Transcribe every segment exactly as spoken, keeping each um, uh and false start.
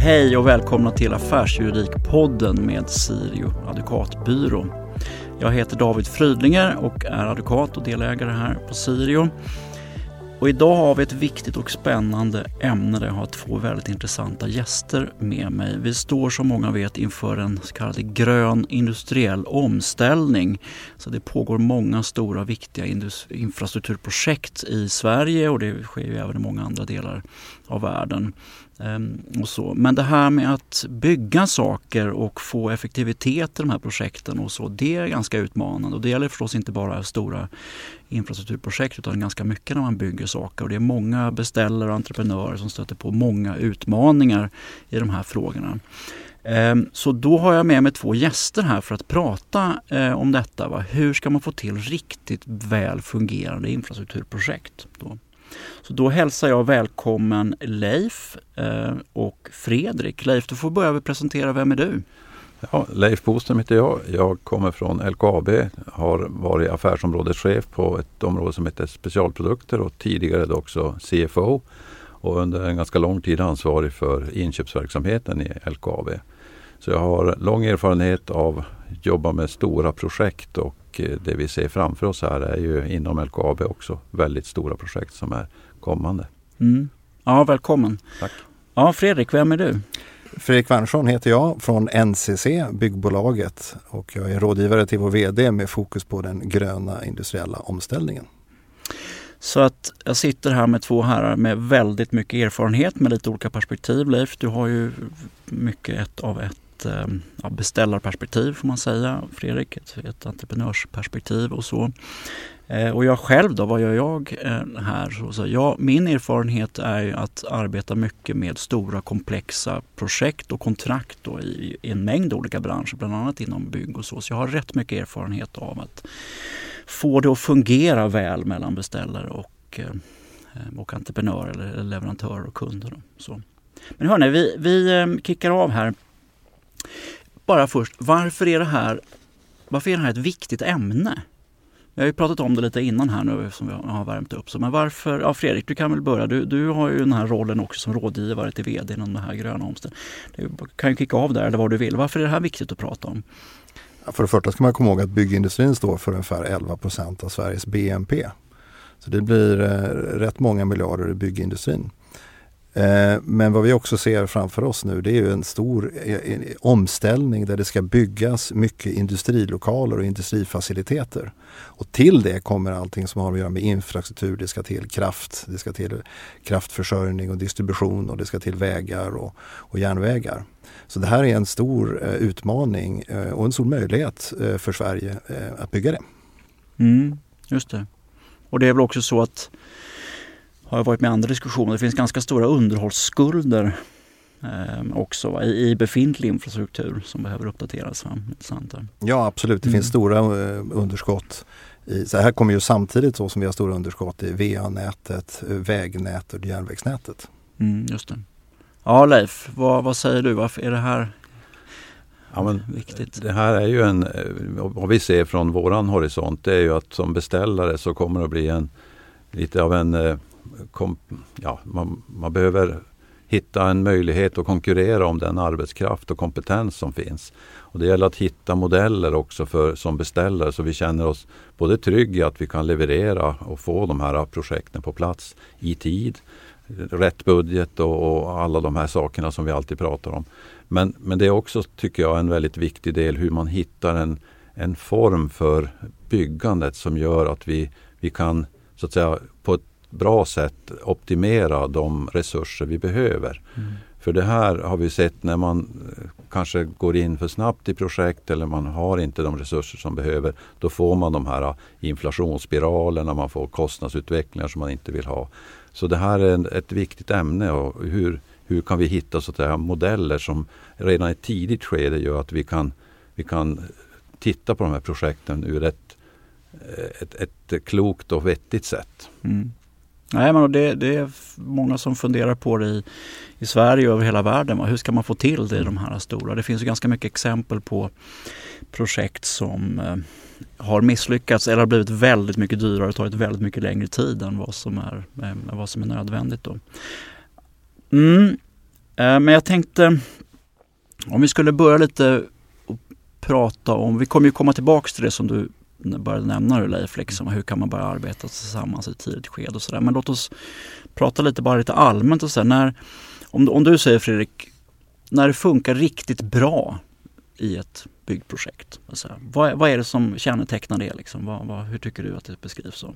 Hej och välkomna till Affärsjuridikpodden med Sirio advokatbyrå. Jag heter David Frydlinger och är advokat och delägare här på Sirio. Och idag har vi ett viktigt och spännande ämne där jag har två väldigt intressanta gäster med mig. Vi står som många vet inför en så kallad grön industriell omställning. Så det pågår många stora viktiga indus- infrastrukturprojekt i Sverige och det sker ju även i många andra delar av världen. Ehm, och så. Men det här med att bygga saker och få effektivitet i de här projekten och så, det är ganska utmanande. Och det gäller förstås inte bara stora infrastrukturprojekt utan ganska mycket när man bygger saker. Och det är många beställare och entreprenörer som stöter på många utmaningar i de här frågorna. Ehm, så då har jag med mig två gäster här för att prata eh, om detta. Va? Hur ska man få till riktigt väl fungerande infrastrukturprojekt då? Så då hälsar jag välkommen Leif eh, och Fredrik. Leif, du får börja med att presentera. Vem är du? Ja, Leif Boström heter jag. Jag kommer från L K A B. Har varit affärsområdeschef på ett område som heter specialprodukter och tidigare då också C F O. Och under en ganska lång tid ansvarig för inköpsverksamheten i L K A B. Så jag har lång erfarenhet av att jobba med stora projekt och det vi ser framför oss här är ju inom L K A B också väldigt stora projekt som är kommande. Mm. Ja, välkommen. Tack. Ja, Fredrik, vem är du? Fredrik Wernersson heter jag från N C C, byggbolaget, och jag är rådgivare till vår vd med fokus på den gröna industriella omställningen. Så att jag sitter här med två herrar med väldigt mycket erfarenhet med lite olika perspektiv. Leif, du har ju mycket ett av ett ja, beställarperspektiv får man säga. Fredrik, ett, ett entreprenörsperspektiv och så. Eh, och jag själv då, vad gör jag eh, här? Så, så, ja, min erfarenhet är ju att arbeta mycket med stora komplexa projekt och kontrakt då i, i en mängd olika branscher, bland annat inom bygg och så. Så jag har rätt mycket erfarenhet av att få det att fungera väl mellan beställare och, eh, och entreprenörer eller leverantörer och kunder. Då. Så. Men hörni, vi, vi eh, kickar av här. Bara först, varför är det här, varför är det här ett viktigt ämne? Jag har ju pratat om det lite innan här nu som vi har värmt upp. Så, men varför, ja Fredrik, du kan väl börja. Du, du har ju den här rollen också som rådgivare till vd inom den här gröna omställningen. Du kan ju kicka av där eller vad du vill. Varför är det här viktigt att prata om? Ja, för det första ska man komma ihåg att byggindustrin står för ungefär elva procent av Sveriges B N P. Så det blir eh, rätt många miljarder i byggindustrin. Men vad vi också ser framför oss nu, det är ju en stor omställning där det ska byggas mycket industrilokaler och industrifaciliteter. Och till det kommer allting som har att göra med infrastruktur. Det ska till kraft, det ska till kraftförsörjning och distribution och det ska till vägar och, och järnvägar. Så det här är en stor utmaning och en stor möjlighet för Sverige att bygga det. Mm, just det. Och det är väl också så att har jag varit med i andra diskussioner. Det finns ganska stora underhållsskulder eh, också va? I, i befintlig infrastruktur som behöver uppdateras. Va? Intressant. Ja, absolut. Det mm. finns stora eh, underskott. I, så här kommer ju samtidigt så som vi har stora underskott i V A-nätet, vägnätet och järnvägsnätet. Mm, just det. Ja, Leif, vad, vad säger du? Varför är det här ja, men viktigt? Det här är ju en, vad vi ser från våran horisont, det är ju att som beställare så kommer det att bli en lite av en Kom, ja, man, man behöver hitta en möjlighet att konkurrera om den arbetskraft och kompetens som finns. Och det gäller att hitta modeller också för, som beställare så vi känner oss både trygga att vi kan leverera och få de här projekten på plats i tid, rätt budget och, och alla de här sakerna som vi alltid pratar om. Men, men det är också, tycker jag, en väldigt viktig del hur man hittar en, en form för byggandet som gör att vi, vi kan så att säga på ett bra sätt optimera de resurser vi behöver. Mm. För det här har vi sett när man kanske går in för snabbt i projekt eller man har inte de resurser som behöver. Då får man de här inflationsspiralerna, man får kostnadsutvecklingar som man inte vill ha. Så det här är en, ett viktigt ämne och hur, hur kan vi hitta så att säga, modeller som redan i ett tidigt skede gör att vi kan, vi kan titta på de här projekten ur ett, ett, ett klokt och vettigt sätt. Mm. Nej, men det, det är många som funderar på det i, i Sverige och över hela världen. Hur ska man få till det i de här stora? Det finns ju ganska mycket exempel på projekt som eh, har misslyckats eller har blivit väldigt mycket dyrare och tagit väldigt mycket längre tid än vad som är, eh, vad som är nödvändigt. Då. Mm. Men jag tänkte, om vi skulle börja lite och prata om, vi kommer ju komma tillbaka till det som du började nämna nu, Leif, liksom, hur kan man börja arbeta tillsammans i ett tidigt skede och sådär. Men låt oss prata lite bara lite allmänt och så här, när, om, om du säger, Fredrik, när det funkar riktigt bra i ett byggprojekt, alltså, vad, vad är det som kännetecknar det liksom? Vad, vad, hur tycker du att det beskrivs som?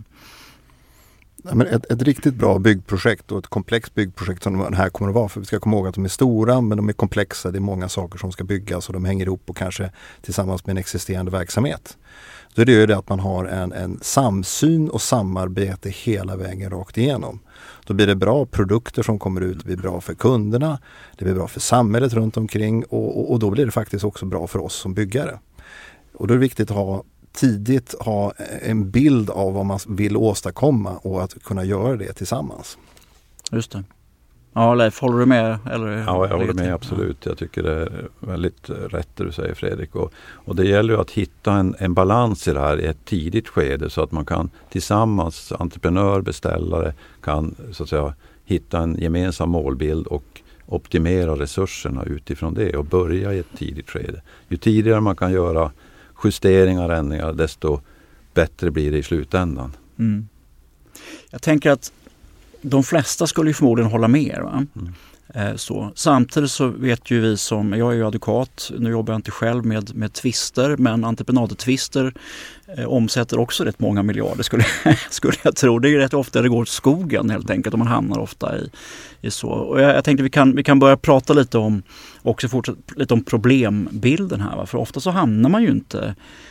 Ja, men ett, ett riktigt bra byggprojekt och ett komplext byggprojekt som det här kommer att vara, för vi ska komma ihåg att de är stora men de är komplexa, det är många saker som ska byggas och de hänger ihop och kanske tillsammans med en existerande verksamhet. Då är det ju det att man har en, en samsyn och samarbete hela vägen rakt igenom. Då blir det bra produkter som kommer ut, det blir bra för kunderna, det blir bra för samhället runt omkring och, och, och då blir det faktiskt också bra för oss som byggare. Och då är det viktigt att ha tidigt ha en bild av vad man vill åstadkomma och att kunna göra det tillsammans. Just det. Ja, Leif, håller du med? Eller? Ja, jag håller med absolut. Jag tycker det är väldigt rätt det du säger, Fredrik. Och, och det gäller ju att hitta en, en balans i det här i ett tidigt skede så att man kan tillsammans, entreprenör, beställare, kan så att säga hitta en gemensam målbild och optimera resurserna utifrån det och börja i ett tidigt skede. Ju tidigare man kan göra justeringar, ändringar, desto bättre blir det i slutändan. Mm. Jag tänker att de flesta skulle ju förmodligen hålla med. Va? Mm. Eh, så. Samtidigt så vet ju vi som, jag är ju advokat, nu jobbar jag inte själv med, med tvister, men entreprenadtvister eh, omsätter också rätt många miljarder skulle, skulle jag tro. Det är ju rätt ofta det går åt skogen helt enkelt och man hamnar ofta i, i så. Och jag, jag tänkte vi kan, vi kan börja prata lite om, också fortsätta lite om problembilden här. Va? För ofta så hamnar man ju inte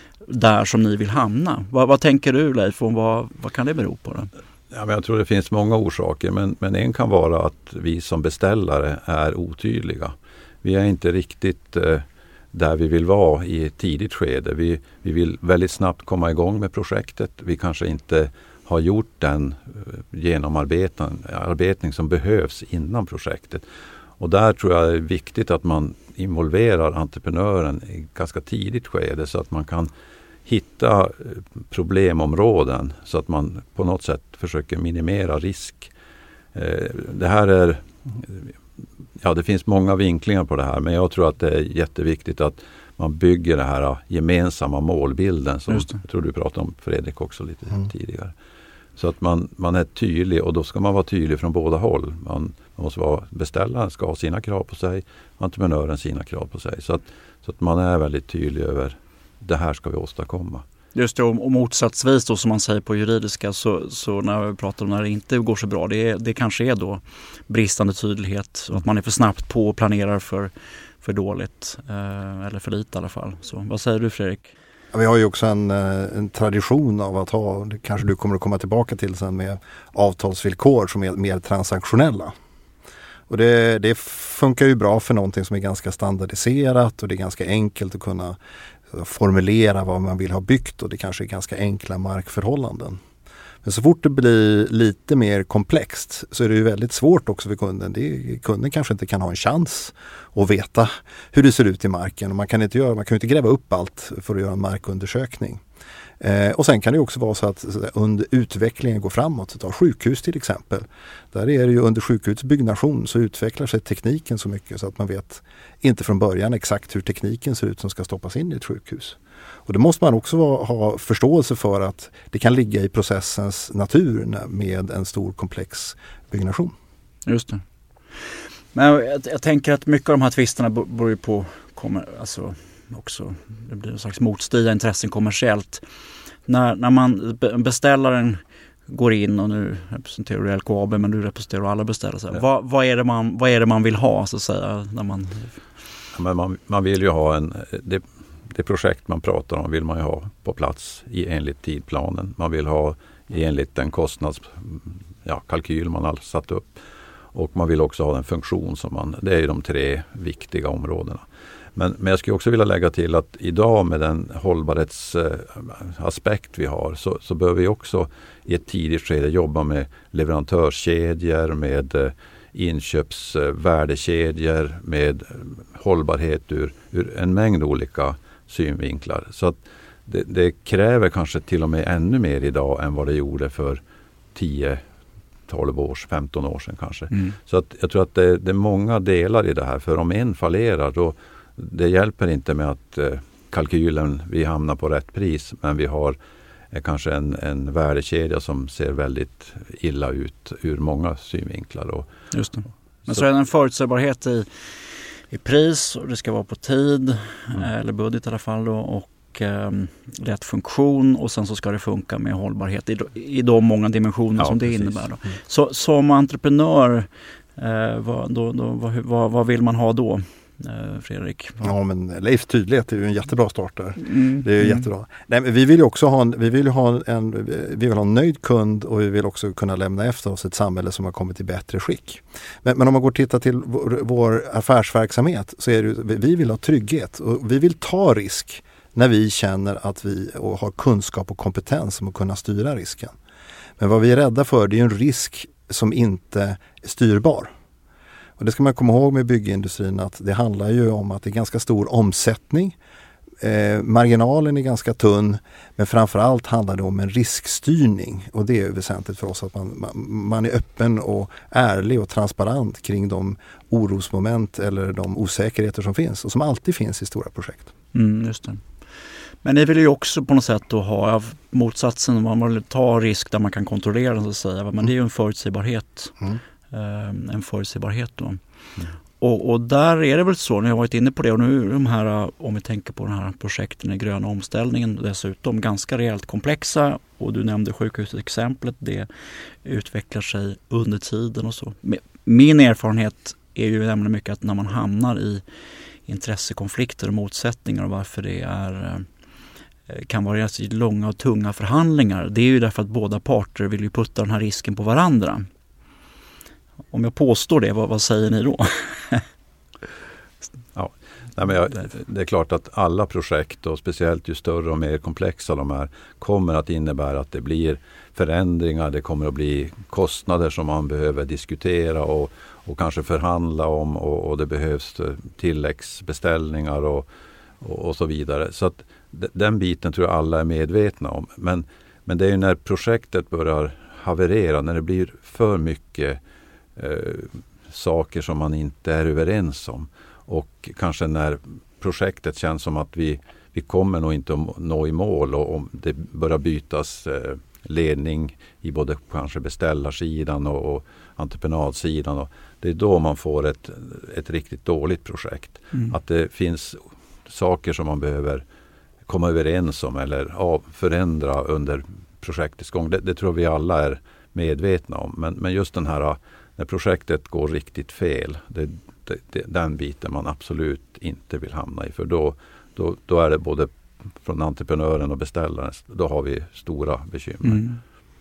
där som ni vill hamna. Vad, vad tänker du, Leif, om vad, vad kan det bero på då? Ja, men jag tror det finns många orsaker, men, men en kan vara att vi som beställare är otydliga. Vi är inte riktigt eh, där vi vill vara i ett tidigt skede. Vi, vi vill väldigt snabbt komma igång med projektet. Vi kanske inte har gjort den eh, genomarbetning som behövs innan projektet. Och där tror jag det är viktigt att man involverar entreprenören i ett ganska tidigt skede så att man kan hitta problemområden så att man på något sätt försöker minimera risk. Det här är, ja, det finns många vinklingar på det här, men jag tror att det är jätteviktigt att man bygger det här gemensamma målbilden som jag tror du pratade om, Fredrik, också lite mm. tidigare. Så att man, man är tydlig, och då ska man vara tydlig från båda håll. Man, man måste vara, beställaren ska ha sina krav på sig, entreprenören sina krav på sig. Så att, så att man är väldigt tydlig över det här ska vi åstadkomma. Just det, och motsatsvis då, som man säger på juridiska, så, så när vi pratar om när det inte går så bra, det, är, det kanske är då bristande tydlighet, så att man är för snabbt på och planerar för, för dåligt, eh, eller för lite i alla fall. Så vad säger du, Fredrik? Ja, vi har ju också en, en tradition av att ha, det kanske du kommer att komma tillbaka till sen, med avtalsvillkor som är mer transaktionella. Och det, det funkar ju bra för någonting som är ganska standardiserat, och det är ganska enkelt att kunna formulera vad man vill ha byggt, och det kanske är ganska enkla markförhållanden. Men så fort det blir lite mer komplext så är det ju väldigt svårt också för kunden. Det, kunden kanske inte kan ha en chans att veta hur det ser ut i marken, och man kan inte göra, man kan inte gräva upp allt för att göra en markundersökning. Eh, och sen kan det också vara så att, så att under utvecklingen går framåt. Ta sjukhus till exempel. Där är det ju under sjukhusbyggnation så utvecklar sig tekniken så mycket så att man vet inte från början exakt hur tekniken ser ut som ska stoppas in i ett sjukhus. Och det måste man också ha, ha förståelse för, att det kan ligga i processens natur med en stor komplex byggnation. Just det. Men jag, jag tänker att mycket av de här tvisterna beror ju på, kommer, alltså också, det blir en slags motstridiga intressen kommersiellt. När, när man beställaren går in, och nu representerar du L K A B, men du representerar alla beställare. Ja. Vad, vad, är det man, vad är det man vill ha, så att säga? När man... Ja, men man, man vill ju ha en... Det, det projekt man pratar om vill man ju ha på plats i enligt tidplanen. Man vill ha enligt den kostnadskalkyl ja, man har satt upp. Och man vill också ha den funktion som man... Det är ju de tre viktiga områdena. Men, men jag skulle också vilja lägga till att idag med den hållbarhetsaspekt vi har, så, så behöver vi också i ett tidigt skede jobba med leverantörskedjor, med inköpsvärdekedjor, med hållbarhet ur, ur en mängd olika synvinklar. Så att det, det kräver kanske till och med ännu mer idag än vad det gjorde för tio tolv år, femton år sedan kanske. Mm. Så att jag tror att det, det är många delar i det här. För om en fallerar då det hjälper inte med att eh, kalkylen vi hamnar på rätt pris, men vi har eh, kanske en, en värdekedja som ser väldigt illa ut ur många synvinklar. Och, Just det. Men så, så är det en förutsägbarhet i, i pris och det ska vara på tid Mm. eller budget i alla fall då, och eh, rätt funktion, och sen så ska det funka med hållbarhet i, i de många dimensioner Ja, som det precis. innebär. Då. Mm. Så som entreprenör, eh, vad, då, då, vad, vad, vad vill man ha då? Eh, Fredrik? Ja, men Leifs tydlighet är ju en jättebra start där. Mm. Det är ju mm. jättebra. Nej, men vi vill ju också ha en, vi vill ha en, vi vill ha en nöjd kund, och vi vill också kunna lämna efter oss ett samhälle som har kommit i bättre skick. Men, men om man går och tittar till vår, vår affärsverksamhet, så är det, vi vill ha trygghet och vi vill ta risk när vi känner att vi och har kunskap och kompetens om att kunna styra risken. Men vad vi är rädda för, det är en risk som inte är styrbar. Och det ska man komma ihåg med byggindustrin, att det handlar ju om att det är ganska stor omsättning. Eh, marginalen är ganska tunn, men framförallt handlar det om en riskstyrning, och det är väsentligt för oss att man, man, man är öppen och ärlig och transparent kring de orosmoment eller de osäkerheter som finns och som alltid finns i stora projekt. Mm, just det. Men ni vill ju också på något sätt då ha av motsatsen, man vill ta risk där man kan kontrollera den, så att säga. Men det är ju en förutsägbarhet. Mm. En förutsägbarhet då. Mm. Och, och där är det väl så, när jag har varit inne på det, och nu de här, om vi tänker på den här projekten i gröna omställningen dessutom, ganska rejält komplexa, och du nämnde sjukhusexemplet, det utvecklar sig under tiden och så. Min erfarenhet är ju nämligen mycket att när man hamnar i intressekonflikter och motsättningar, och varför det är kan vara långa och tunga förhandlingar, det är ju därför att båda parter vill ju putta den här risken på varandra. Om jag påstår det, vad, vad säger ni då? ja, nej, men jag, det är klart att alla projekt, och speciellt ju större och mer komplexa de är, kommer att innebära att det blir förändringar, det kommer att bli kostnader som man behöver diskutera och, och kanske förhandla om, och, och det behövs tilläggsbeställningar och, och, och så vidare. Så att den biten tror jag alla är medvetna om. Men, men det är ju när projektet börjar haverera, när det blir för mycket Eh, saker som man inte är överens om, och kanske när projektet känns som att vi, vi kommer nog inte att nå i mål, och om det börjar bytas eh, ledning i både kanske beställarsidan och, och entreprenadsidan, och det är då man får ett, ett riktigt dåligt projekt. Mm. Att det finns saker som man behöver komma överens om eller ja, förändra under projektets gång. Det, det tror vi alla är medvetna om, men, men just den här när projektet går riktigt fel, det, det, det, den biten man absolut inte vill hamna i. För då, då, då är det både från entreprenören och beställaren, då har vi stora bekymmer. Mm.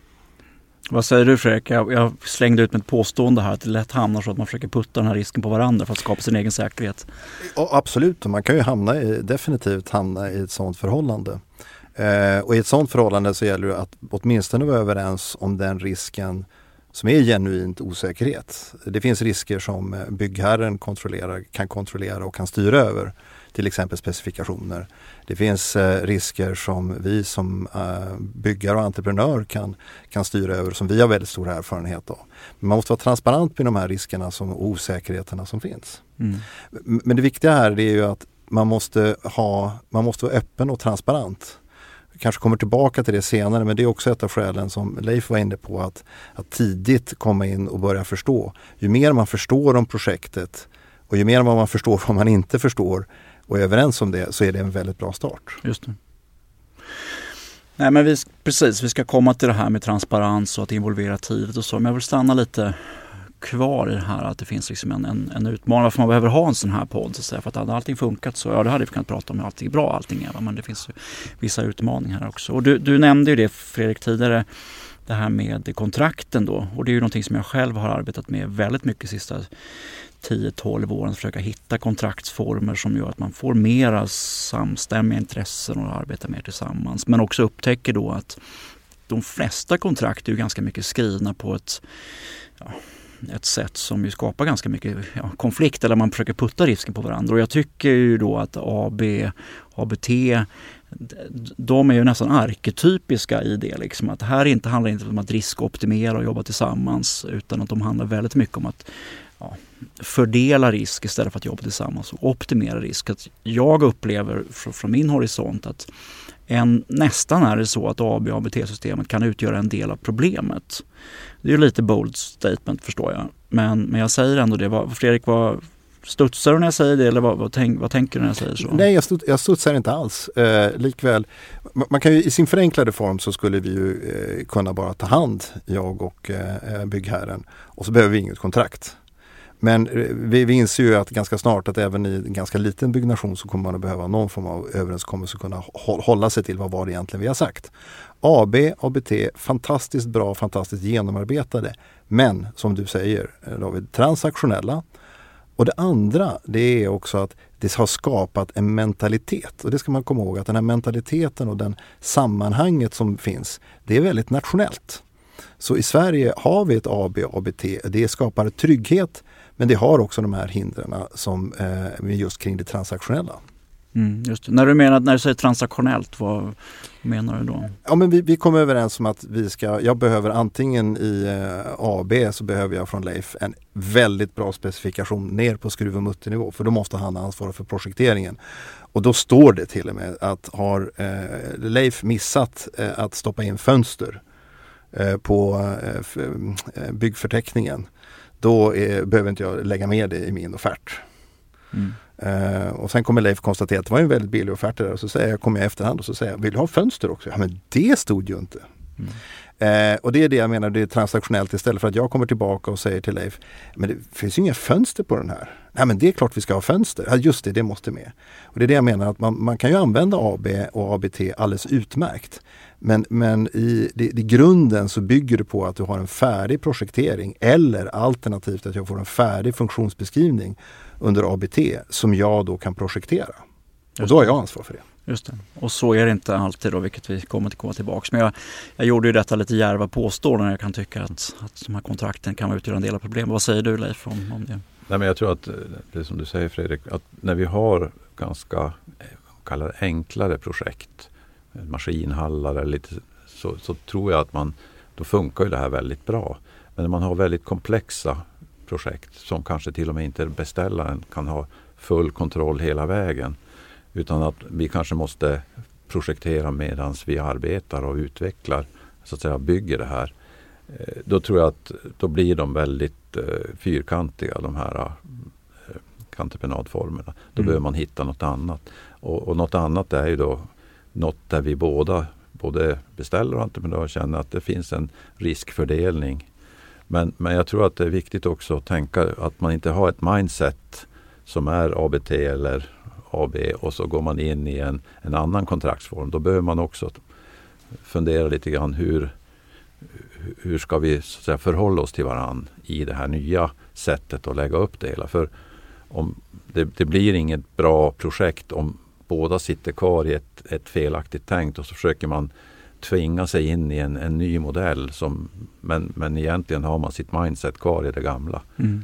Vad säger du, Fredrik? Jag, jag slängde ut med ett påstående här att det lätt hamnar så att man försöker putta den här risken på varandra för att skapa sin egen säkerhet. Ja, absolut, man kan ju hamna i, definitivt hamna i ett sådant förhållande. Eh, och i ett sådant förhållande så gäller det att åtminstone vara överens om den risken som är genuint osäkerhet. Det finns risker som byggherren kontrollerar, kan kontrollera och kan styra över, till exempel specifikationer. Det finns eh, risker som vi som eh, byggare och entreprenör kan, kan styra över, som vi har väldigt stor erfarenhet av. Men man måste vara transparent med de här riskerna som, och osäkerheterna som finns. Mm. Men det viktiga här är ju att man måste, ha, man måste vara öppen och transparent. Vi kanske kommer tillbaka till det senare, men det är också ett av skälen som Leif var inne på, att, att tidigt komma in och börja förstå. Ju mer man förstår om projektet och ju mer man förstår vad man inte förstår och är överens om det, så är det en väldigt bra start. Just det. Nej, men vi, precis, vi ska komma till det här med transparens och att involvera tidigt och så, men jag vill stanna lite kvar i det här att det finns liksom en, en, en utmaning varför man behöver ha en sån här podd, så för att hade allting funkat så, ja, det hade vi kunnat prata om hur allting är bra, allting är, men det finns ju vissa utmaningar här också. Och du, du nämnde ju det, Fredrik, tidigare, det här med kontrakten då, och det är ju någonting som jag själv har arbetat med väldigt mycket de sista tio tolv åren, att försöka hitta kontraktsformer som gör att man får mera samstämmiga intressen och arbetar mer tillsammans, men också upptäcker då att de flesta kontrakt är ju ganska mycket skrivna på ett ja, ett sätt som ju skapar ganska mycket ja, konflikt, eller man försöker putta risken på varandra. Och jag tycker ju då att A B, A B T de är ju nästan arketypiska i det. Liksom, att här inte handlar inte om att riskoptimera och jobba tillsammans, utan att de handlar väldigt mycket om att ja, fördela risk istället för att jobba tillsammans och optimera risk. Att jag upplever från, från min horisont att en, nästan är det så att A B A B T-systemet kan utgöra en del av problemet. Det är ju lite bold statement förstår jag. Men, men jag säger ändå det. Vad, Fredrik, vad studsar du när jag säger det eller vad, vad, tänk, vad tänker du när jag säger så? Nej, jag, studs, jag studsar inte alls. Eh, likväl, man, man kan ju, i sin förenklade form så skulle vi ju eh, kunna bara ta hand, jag och eh, byggherren, och så behöver vi inget kontrakt. Men vi, vi inser ju att ganska snart att även i en ganska liten byggnation så kommer man att behöva någon form av överenskommelse och kunna hålla sig till vad var det egentligen vi har sagt. A B, A B T, fantastiskt bra, fantastiskt genomarbetade, men som du säger David, transaktionella. Och det andra, det är också att det har skapat en mentalitet. Och det ska man komma ihåg, att den här mentaliteten och den sammanhanget som finns, det är väldigt nationellt. Så i Sverige har vi ett A B, A B T, det skapar trygghet, men det har också de här hindren som eh, just kring det transaktionella. Mm, just det. När du menar när du säger transaktionellt, vad menar du då? Ja, men vi, vi kommer överens om att vi ska, jag behöver antingen i eh, A B så behöver jag från Leif en väldigt bra specifikation ner på skruv- och mutternivå, för då måste han ansvara för projekteringen. Och då står det till och med att har eh, Leif missat eh, att stoppa in fönster eh, på eh, f- eh, byggförteckningen, då är, behöver inte jag lägga med det i min offert. Mm. Uh, och sen kommer Leif konstatera att det var en väldigt billig offert där, och så säger jag, kommer jag i efterhand och så säger jag, vill du ha fönster också? Ja, men det stod ju inte. Mm. Uh, och det är det jag menar, det är transaktionellt, istället för att jag kommer tillbaka och säger till Leif, men det finns ju inga fönster på den här. Nej, men det är klart vi ska ha fönster. Ja, just det, det måste med. Och det är det jag menar, att man, man kan ju använda A B och A B T alldeles utmärkt. Men, men i, i, i grunden så bygger det på att du har en färdig projektering, eller alternativt att jag får en färdig funktionsbeskrivning under A B T som jag då kan projektera. Och då har jag ansvar för det. Just det. Och så är det inte alltid då, vilket vi kommer att komma tillbaka. Men jag, jag gjorde ju detta lite djärva påståenden. Jag kan tycka att, att de här kontrakten kan utgöra en del av problemet. Vad säger du Leif om, om det? Nej, men jag tror att det är som du säger Fredrik, att när vi har ganska kallar det enklare projekt, maskinhallar eller lite, så, så tror jag att man, då funkar ju det här väldigt bra. Men när man har väldigt komplexa projekt som kanske till och med inte beställaren kan ha full kontroll hela vägen, utan att vi kanske måste projektera medan vi arbetar och utvecklar, så att säga bygger det här. Då tror jag att då blir de väldigt eh, fyrkantiga, de här eh, entreprenadformerna. Då mm. behöver man hitta något annat. Och, och något annat är ju då något där vi båda, både beställare och entreprenör, känner att det finns en riskfördelning. Men, men jag tror att det är viktigt också att tänka att man inte har ett mindset som är A B T eller A B och så går man in i en, en annan kontraktsform. Då behöver man också fundera lite grann hur hur ska vi så att säga förhålla oss till varann i det här nya sättet att lägga upp det hela. För om det, det blir inget bra projekt om båda sitter kvar i ett, ett felaktigt tänkt och så försöker man tvinga sig in i en, en ny modell som, men, men egentligen har man sitt mindset kvar i det gamla. Mm.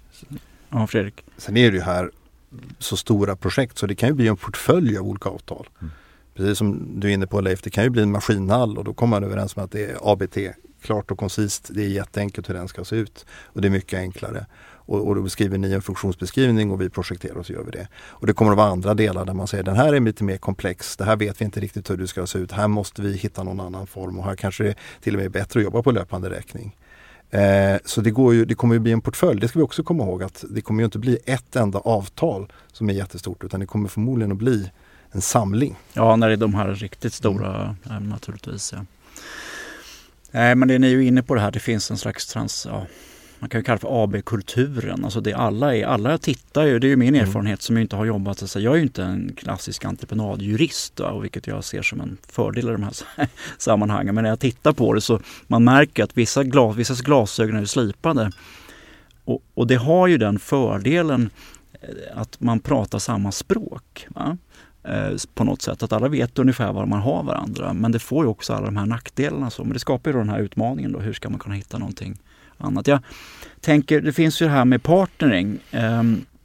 Ja, Fredrik. Sen är det ju här så stora projekt så det kan ju bli en portfölj av olika avtal. Mm. Precis som du är inne på Leif, det kan ju bli en maskinhall och då kommer man överens om att det är A B T. Klart och koncist, det är jätteenkelt hur den ska se ut och det är mycket enklare. Och, och då beskriver ni en funktionsbeskrivning och vi projekterar och så gör vi det. Och det kommer att vara andra delar där man säger den här är lite mer komplex, det här vet vi inte riktigt hur det ska se ut, här måste vi hitta någon annan form och här kanske det till och med är bättre att jobba på löpande räkning. Eh, så det, går ju, det kommer ju bli en portfölj, det ska vi också komma ihåg att det kommer ju inte bli ett enda avtal som är jättestort utan det kommer förmodligen att bli en samling. Ja, när det är de här riktigt stora mm. naturligtvis, ja. Nej, men det är ni ju inne på det här. Det finns en slags trans, ja, man kan ju kalla det för A B-kulturen. Alltså det alla är, alla tittar ju, det är ju min erfarenhet som jag inte har jobbat. Alltså jag är ju inte en klassisk entreprenadjurist då, och vilket jag ser som en fördel i de här sammanhangen. Men när jag tittar på det så man märker att vissa, glas, vissa glasögon är slipade. Och, och det har ju den fördelen att man pratar samma språk, va? På något sätt, att alla vet ungefär var man har varandra, men det får ju också alla de här nackdelarna så. Men det skapar ju då den här utmaningen då, hur ska man kunna hitta någonting annat. Jag tänker, det finns ju det här med partnering.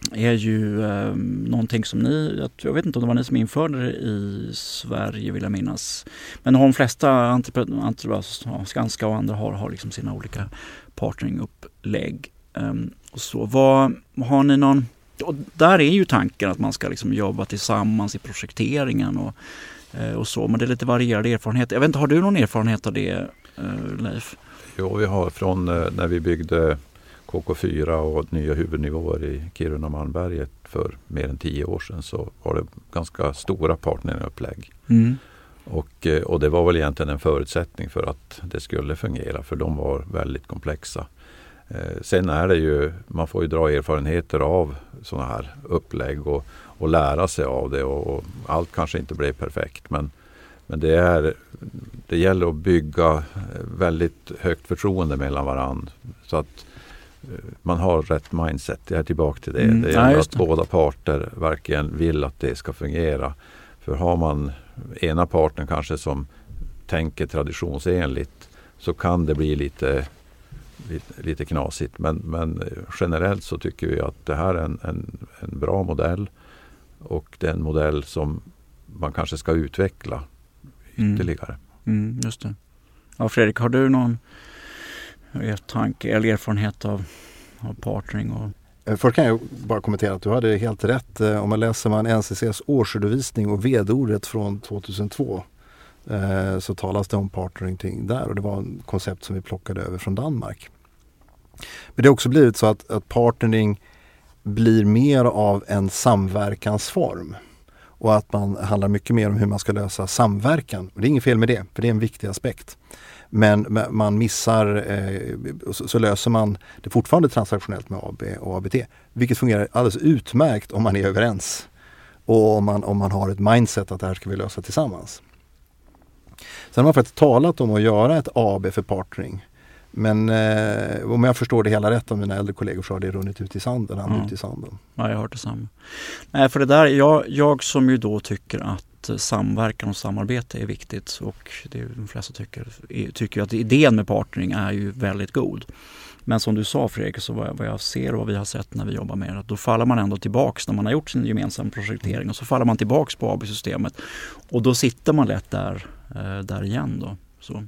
är ju eh, någonting som ni, jag vet inte om det var ni som införde det i Sverige vill jag minnas. Men de flesta entreprenörer, Skanska och andra har, har liksom sina olika partneringupplägg. Um, och så. Vad, har ni någon, och där är ju tanken att man ska liksom jobba tillsammans i projekteringen och, eh, och så, men det är lite varierade erfarenheter. Jag vet inte, har du någon erfarenhet av det, eh, Leif? Jo, vi har från eh, när vi byggde K K fyra och nya huvudnivåer i Kiruna och Malmberget för mer än tio år sedan, så var det ganska stora partneringupplägg. Mm. Och, och det var väl egentligen en förutsättning för att det skulle fungera, för de var väldigt komplexa. Eh, sen är det ju, man får ju dra erfarenheter av sådana här upplägg och, och lära sig av det, och, och allt kanske inte blev perfekt, men, men det, är, det gäller att bygga väldigt högt förtroende mellan varandra så att man har rätt mindset. Jag är tillbaka till det. Mm, det gäller ja, att båda parter verkligen vill att det ska fungera. För har man ena parten kanske som tänker traditionsenligt, så kan det bli lite, lite, lite knasigt. Men, men generellt så tycker vi att det här är en, en, en bra modell, och det är en modell som man kanske ska utveckla ytterligare. Mm, mm, just det. Ja, Fredrik, har du någon tanke eller erfarenhet av, av partnering? Och... Först kan jag bara kommentera att du hade helt rätt. Om man läser man N C C:s årsredovisning och vd-ordet från tjugohundratvå eh, så talas det om partnering där, och det var ett koncept som vi plockade över från Danmark. Men det har också blivit så att, att partnering blir mer av en samverkansform, och att man handlar mycket mer om hur man ska lösa samverkan. Och det är inget fel med det, för det är en viktig aspekt. Men man missar, eh, så, så löser man det fortfarande transaktionellt med A B och A B T. Vilket fungerar alldeles utmärkt om man är överens. Och om man, om man har ett mindset att det här ska vi lösa tillsammans. Sen har man faktiskt talat om att göra ett A B för partnering. Men eh, om jag förstår det hela rätt av mina äldre kollegor, så har det runnit ut i sanden. Han mm. ut i sanden. Ja, jag har hört detsamma. Nej, för det där, jag, jag som ju då tycker att samverkan och samarbete är viktigt, och det de flesta tycker, tycker att idén med partnering är ju väldigt god. Men som du sa, Fredrik, så vad jag, vad jag ser och vad vi har sett när vi jobbar med det, då faller man ändå tillbaks när man har gjort sin gemensam projektering, och så faller man tillbaks på A B-systemet, och då sitter man lätt där, där igen då. Så.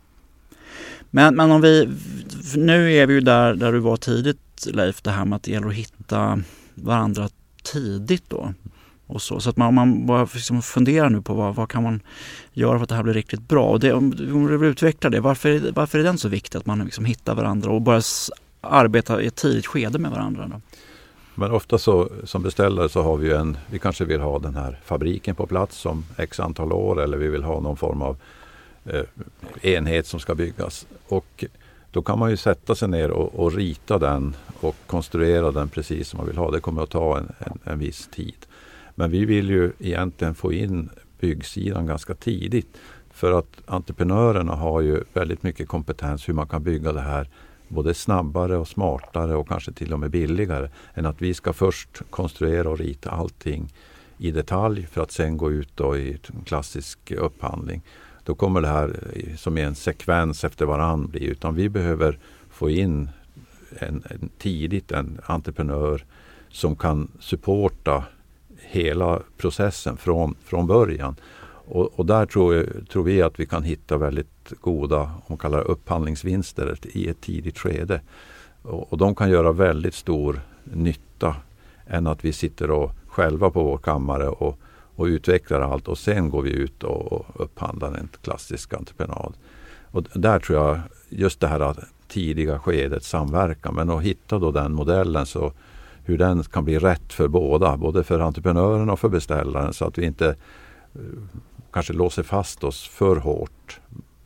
Men, men om vi, nu är vi ju där, där du var tidigt, Leif, det här med att det gäller att hitta varandra tidigt då. Och så, så att man, man bara liksom funderar nu på vad, vad kan man göra för att det här blir riktigt bra. Och det, om, om du vill utveckla det, varför, varför är den så viktig att man liksom hittar varandra och bara arbeta i ett tidigt skede med varandra då? Men ofta så, som beställare så har vi en, vi kanske vill ha den här fabriken på plats om x antal år, eller vi vill ha någon form av eh, enhet som ska byggas. Och då kan man ju sätta sig ner och, och rita den och konstruera den precis som man vill ha. Det kommer att ta en, en, en viss tid. Men vi vill ju egentligen få in byggsidan ganska tidigt, för att entreprenörerna har ju väldigt mycket kompetens hur man kan bygga det här både snabbare och smartare och kanske till och med billigare än att vi ska först konstruera och rita allting i detalj för att sen gå ut då i en klassisk upphandling. Då kommer det här som en sekvens efter varann bli, utan vi behöver få in en, en tidigt en entreprenör som kan supporta hela processen från, från början. Och, och där tror, jag, tror vi att vi kan hitta väldigt goda, om man kallar det, upphandlingsvinster i ett tidigt skede. Och, och de kan göra väldigt stor nytta än att vi sitter och själva på vår kammare och, och utvecklar allt, och sen går vi ut och, och upphandlar en klassisk entreprenad. Och där tror jag just det här tidiga skedet samverkan, men att hitta då den modellen, så hur den kan bli rätt för båda, både för entreprenören och för beställaren, så att vi inte uh, kanske låser fast oss för hårt.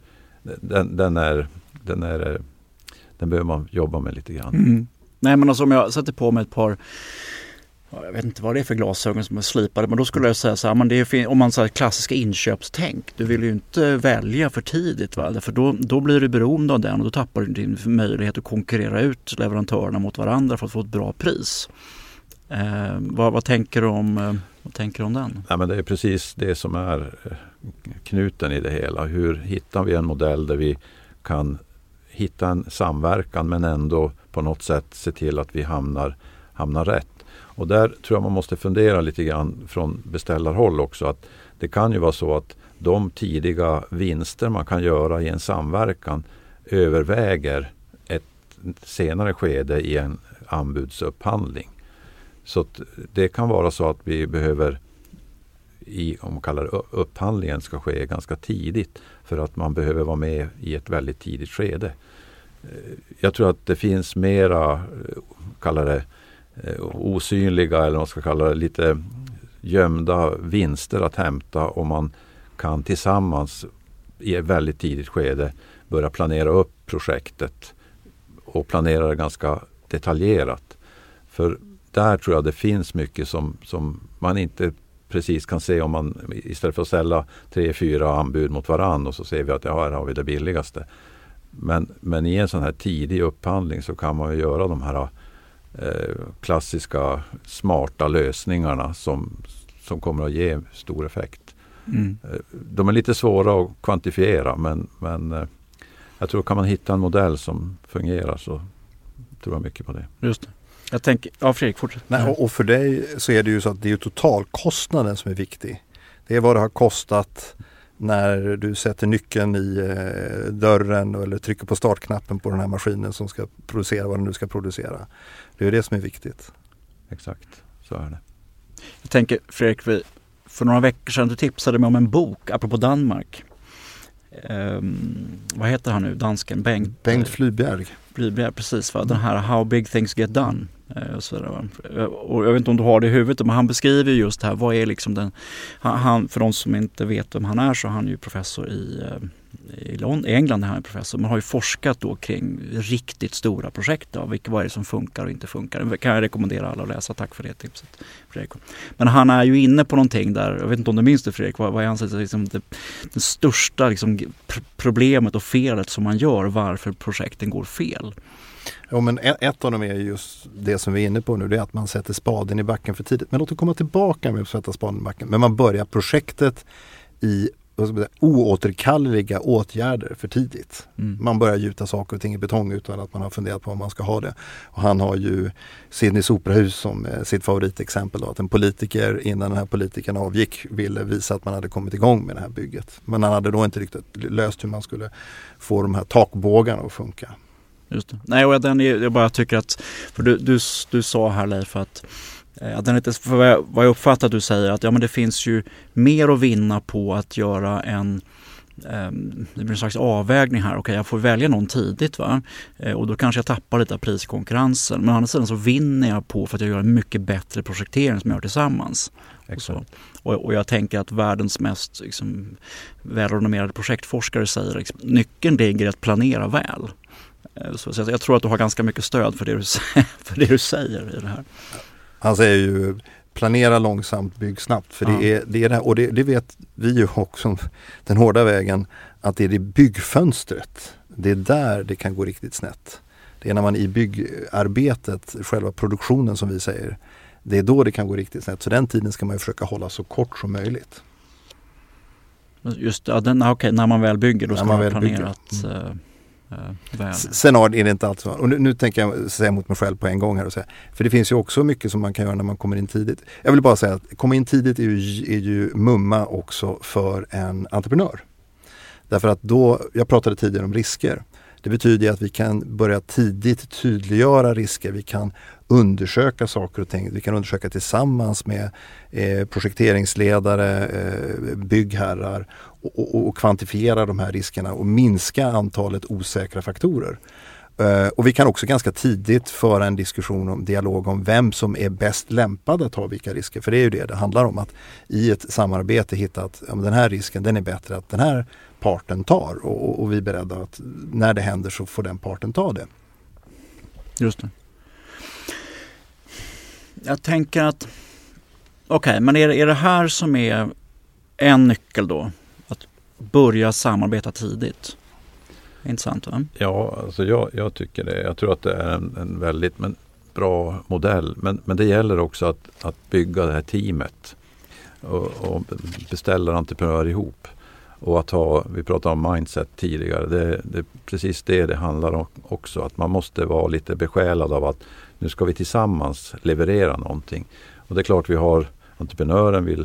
Den, den, är, den, är, den behöver man jobba med lite grann. Mm. Nej, men alltså om jag sätter på mig ett par, jag vet inte vad det är för glasögon som är slipade, men då skulle jag säga så här, men det är, om man säger klassiska inköpstänk, du vill ju inte välja för tidigt, va? För då, då blir du beroende av den, och då tappar du din möjlighet att konkurrera ut leverantörerna mot varandra för att få ett bra pris. Eh, vad, vad, tänker du om, eh, vad tänker du om den? Ja, men det är precis det som är knuten i det hela. Hur hittar vi en modell där vi kan hitta en samverkan men ändå på något sätt se till att vi hamnar, hamnar rätt. Och där tror jag man måste fundera lite grann från beställarhåll också, att det kan ju vara så att de tidiga vinster man kan göra i en samverkan överväger ett senare skede i en anbudsupphandling. Så att det kan vara så att vi behöver, i, om man kallar det, upphandlingen ska ske ganska tidigt för att man behöver vara med i ett väldigt tidigt skede. Jag tror att det finns mera, kallar det, osynliga eller vad man ska kalla det, lite gömda vinster att hämta om man kan tillsammans i ett väldigt tidigt skede börja planera upp projektet och planera det ganska detaljerat. För där tror jag det finns mycket som, som man inte precis kan se om man istället för att ställa tre, fyra anbud mot varann och så ser vi att ja, här har vi det billigaste. Men, men i en sån här tidig upphandling så kan man ju göra de här eh, klassiska smarta lösningarna som, som kommer att ge stor effekt. Mm. De är lite svåra att kvantifiera, men, men eh, jag tror kan man hitta en modell som fungerar så tror jag mycket på det. Just det. Jag tänker, ja Fredrik, fortsätt. Nej, och för dig så är det ju så att det är totalkostnaden som är viktig. Det är vad det har kostat när du sätter nyckeln i eh, dörren eller trycker på startknappen på den här maskinen som ska producera vad den nu ska producera. Det är det som är viktigt. Exakt, så är det. Jag tänker, Fredrik, för några veckor sedan du tipsade mig om en bok apropå Danmark. Um, vad heter han nu? Dansken? Bengt, Bengt Flyberg. Flyberg, precis. Va? Den här How Big Things Get Done. Uh, och, så där, och jag vet inte om du har det i huvudet, men han beskriver just här, vad är liksom den, han, han, för de som inte vet vem han är så han är ju professor i, uh, i, Lond- i England, han är professor, men har ju forskat då kring riktigt stora projekt, då, vilka, vad är det som funkar och inte funkar. Det kan jag rekommendera alla att läsa, tack för det tipset, Fredrik. Men han är ju inne på någonting där, jag vet inte om du minns det Fredrik, vad, vad är hans, liksom, det, det största liksom, pr- problemet och felet som man gör, varför projekten går fel. Ja, men ett av dem är just det som vi är inne på nu, det är att man sätter spaden i backen för tidigt. Men låt oss komma tillbaka med att sätta spaden i backen. Men man börjar projektet i oåterkalleliga åtgärder för tidigt. Mm. Man börjar gjuta saker och ting i betong utan att man har funderat på om man ska ha det. Och han har ju Sydneys operahus som sitt favoritexempel då, att en politiker innan den här politikern avgick ville visa att man hade kommit igång med det här bygget. Men han hade då inte riktigt löst hur man skulle få de här takbågarna att funka. Just det. Nej, och den är, jag bara tycker att, för du, du, du sa här Leif att, att den inte, för vad jag, vad jag uppfattar att du säger att ja, men det finns ju mer att vinna på att göra en, um, det blir en slags avvägning här, okej okay, jag får välja någon tidigt va, och då kanske jag tappar lite av priskonkurrensen, men å andra sidan så vinner jag på för att jag gör en mycket bättre projektering som jag gör tillsammans. Och, så. Och, och jag tänker att världens mest liksom, välrenommerade projektforskare säger liksom, nyckeln ligger i att planera väl. Så jag tror att du har ganska mycket stöd för det du, för det du säger i det här. Han säger ju planera långsamt, bygg snabbt. För det är det, är det här, och det, det vet vi ju också, den hårda vägen, att det är det byggfönstret. Det är där det kan gå riktigt snett. Det är när man i byggarbetet, själva produktionen som vi säger, det är då det kan gå riktigt snett. Så den tiden ska man ju försöka hålla så kort som möjligt. Just ja, den, okay, när man väl bygger då ska man, man planera att... Mm. Uh, Sen är det inte allt så. Och nu, nu tänker jag säga mot mig själv på en gång här och säga. För det finns ju också mycket som man kan göra när man kommer in tidigt. Jag vill bara säga att komma in tidigt är ju, är ju mumma också för en entreprenör. Därför att då, jag pratade tidigare om risker. Det betyder att vi kan börja tidigt tydliggöra risker. Vi kan undersöka saker och ting. Vi kan undersöka tillsammans med eh, projekteringsledare, eh, byggherrar och, och, och kvantifiera de här riskerna och minska antalet osäkra faktorer. Uh, och vi kan också ganska tidigt föra en diskussion om dialog om vem som är bäst lämpad att ta vilka risker. För det är ju det det handlar om, att i ett samarbete hitta att ja, den här risken den är bättre att den här parten tar och, och, och vi är beredda att när det händer så får den parten ta det. Just det. Jag tänker att okej, okay, men är, är det här som är en nyckel då? Att börja samarbeta tidigt? Intressant va? Ja, alltså jag, jag tycker det. Jag tror att det är en, en väldigt men, bra modell. Men, men det gäller också att, att bygga det här teamet och, och beställa entreprenörer ihop. Och att ha, vi pratade om mindset tidigare, det, det är precis det det handlar om också. Att man måste vara lite besjälad av att nu ska vi tillsammans leverera någonting. Och det är klart vi har, entreprenören vill,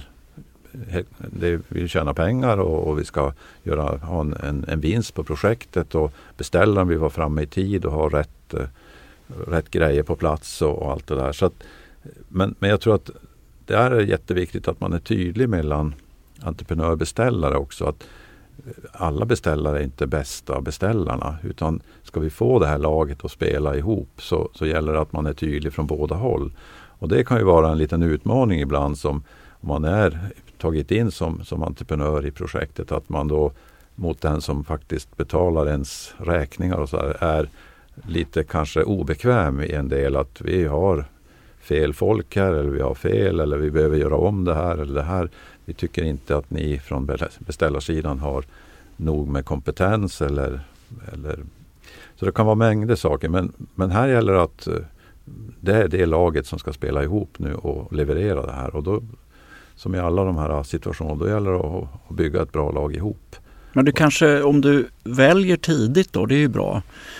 det vill tjäna pengar och, och vi ska göra, ha en, en, en vinst på projektet, och beställaren vill vara framme i tid och ha rätt, rätt grejer på plats och, och allt det där. Så att, men, men jag tror att det är jätteviktigt att man är tydlig mellan entreprenör och beställare också, att alla beställare är inte bästa beställarna, utan ska vi få det här laget att spela ihop så, så gäller det att man är tydlig från båda håll. Och det kan ju vara en liten utmaning ibland som om man är tagit in som, som entreprenör i projektet, att man då mot den som faktiskt betalar ens räkningar och så här, är lite kanske obekväm i en del, att vi har fel folk här, eller vi har fel, eller vi behöver göra om det här eller det här. Vi tycker inte att ni från beställarsidan har nog med kompetens eller, eller så det kan vara mängder saker, men, men här gäller det att det är det laget som ska spela ihop nu och leverera det här, och då som i alla de här situationerna, då gäller det att, att bygga ett bra lag ihop. Men du kanske, om du väljer tidigt då, det är ju bra,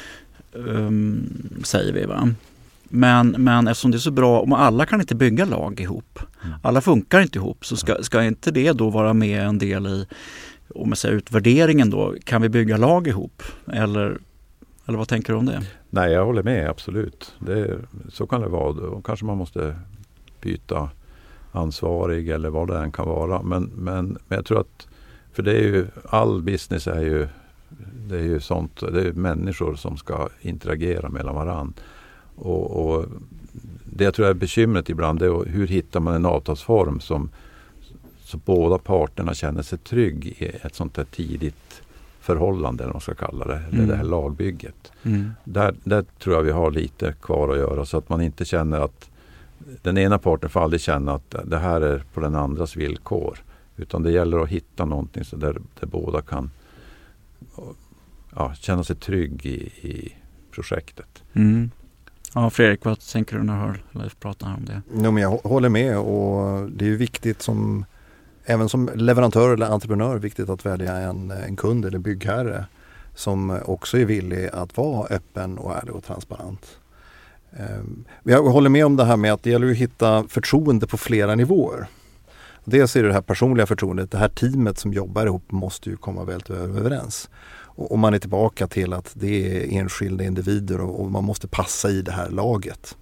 um, säger vi va? Men, men eftersom det är så bra, om alla kan inte bygga lag ihop, mm. alla funkar inte ihop, så ska, ska inte det då vara med en del i, om man säger utvärderingen då, kan vi bygga lag ihop? Eller, eller vad tänker du om det? Nej, jag håller med, absolut. Det, så kan det vara. Då kanske man måste byta ansvarig eller vad det än kan vara. Men, men, men jag tror att, för det är ju, all business är ju, det är ju sånt, det är människor som ska interagera mellan varandra. Och, och det jag tror är bekymret ibland är hur hittar man en avtalsform som så båda parterna känner sig trygg i ett sånt här tidigt förhållande, eller vad man ska kalla det, eller mm. det här lagbygget. Mm. Där, där tror jag vi har lite kvar att göra, så att man inte känner att den ena parten får aldrig känna att det här är på den andras villkor, utan det gäller att hitta någonting så där, där båda kan ja, känna sig trygg i, i projektet. Mm. Ja, Fredrik, vad tänker du när du hör Leif prata om det? No, men jag håller med, och det är ju viktigt som även som leverantör eller entreprenör, viktigt att välja en, en kund eller byggherre som också är villig att vara öppen och ärlig och transparent. Jag håller med om det här med att det gäller att hitta förtroende på flera nivåer. Dels är det det här personliga förtroendet, det här teamet som jobbar ihop måste ju komma väldigt överens. Och man är tillbaka till att det är enskilda individer och man måste passa i det här laget.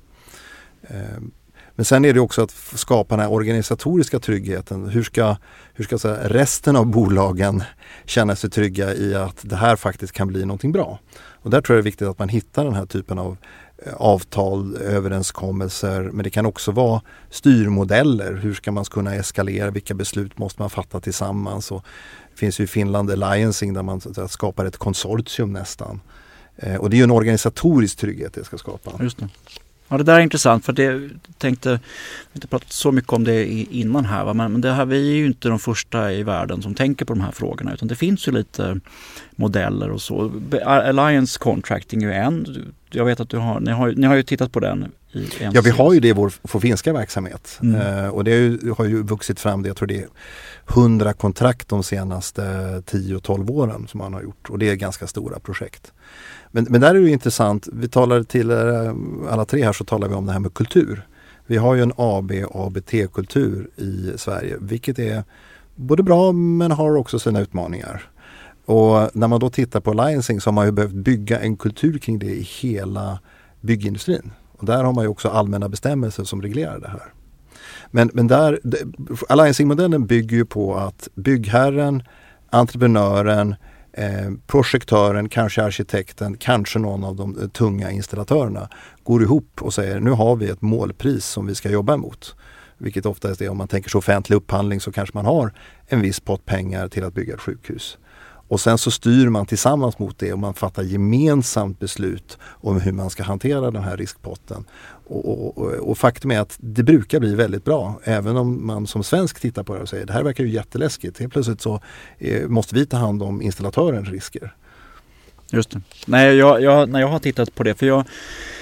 Men sen är det också att skapa den här organisatoriska tryggheten. Hur ska, hur ska säga, resten av bolagen känna sig trygga i att det här faktiskt kan bli någonting bra? Och där tror jag det är viktigt att man hittar den här typen av avtal, överenskommelser, men det kan också vara styrmodeller. Hur ska man kunna eskalera? Vilka beslut måste man fatta tillsammans? Och det finns ju i Finland Alliancing där man så att säga, skapar ett konsortium nästan. Eh, och det är ju en organisatorisk trygghet det ska skapa. Just det. Ja, det där är intressant, för det jag tänkte, jag har inte pratat så mycket om det innan här, va? Men det här, vi är ju inte de första i världen som tänker på de här frågorna, utan det finns ju lite modeller och så. Alliance Contracting är ju en, jag vet att du har, ni har, ni har ju tittat på den. I en ja, vi har ju det i vår, vår finska verksamhet mm. eh, och det har ju, har ju vuxit fram, det, jag tror det är hundra kontrakt de senaste tio tolv åren som man har gjort, och det är ganska stora projekt. Men, men där är det ju intressant, vi talar till alla tre här så talar vi om det här med kultur. Vi har ju en A B A B T-kultur i Sverige, vilket är både bra men har också sina utmaningar. Och när man då tittar på Alliancing så har man ju behövt bygga en kultur kring det i hela byggindustrin. Och där har man ju också allmänna bestämmelser som reglerar det här. Men, men där, Alliancing-modellen bygger ju på att byggherren, entreprenören, Eh, projektören, kanske arkitekten, kanske någon av de tunga installatörerna går ihop och säger nu har vi ett målpris som vi ska jobba emot. Vilket oftast är, om man tänker sig offentlig upphandling, så kanske man har en viss pott pengar till att bygga ett sjukhus. Och sen så styr man tillsammans mot det och man fattar gemensamt beslut om hur man ska hantera den här riskpotten. Och, och, och faktum är att det brukar bli väldigt bra, även om man som svensk tittar på det och säger det här verkar ju jätteläskigt. Helt plötsligt så eh, måste vi ta hand om installatörens risker. Just det. Nej, jag, jag, när jag har tittat på det, för jag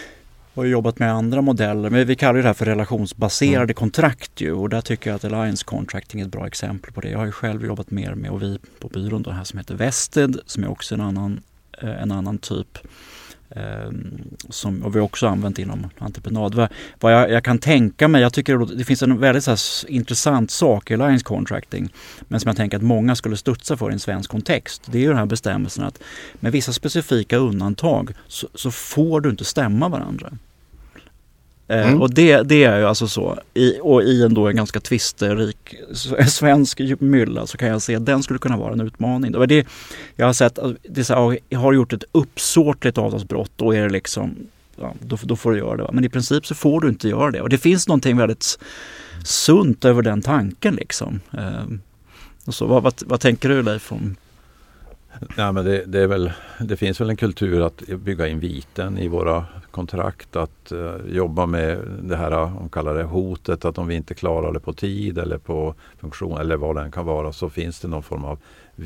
har jobbat med andra modeller, men vi kallar det här för relationsbaserade mm. kontrakt ju, och där tycker jag att Alliance Contracting är ett bra exempel på det. Jag har ju själv jobbat mer med, och vi på byrån då här som heter Vested, som är också en annan, en annan typ. Som, och vi har också använt inom entreprenad. Vad, vad jag, jag kan tänka mig, jag tycker det finns en väldigt så här, intressant sak i Alliance Contracting, men som jag tänker att många skulle studsa för i en svensk kontext. Det är ju den här bestämmelsen att med vissa specifika undantag så, så får du inte stämma varandra. Mm. Eh, och det, det är ju alltså så, i, och i en, då en ganska tvisterik svensk mylla så kan jag se att den skulle kunna vara en utmaning. Det, det, jag har sett att det så här, jag har gjort ett uppsåtligt avtalsbrott, då är det liksom, ja, då, då får du göra det. Va? Men i princip så får du inte göra det. Och det finns någonting väldigt sunt över den tanken liksom. Eh, och så, vad, vad, vad tänker du, Leif, om? Nej, men det, det, är väl, det finns väl en kultur att bygga in viten i våra kontrakt, att uh, jobba med det här, om kallar det hotet, att om vi inte klarar det på tid eller på funktion eller vad det kan vara, så finns det någon form av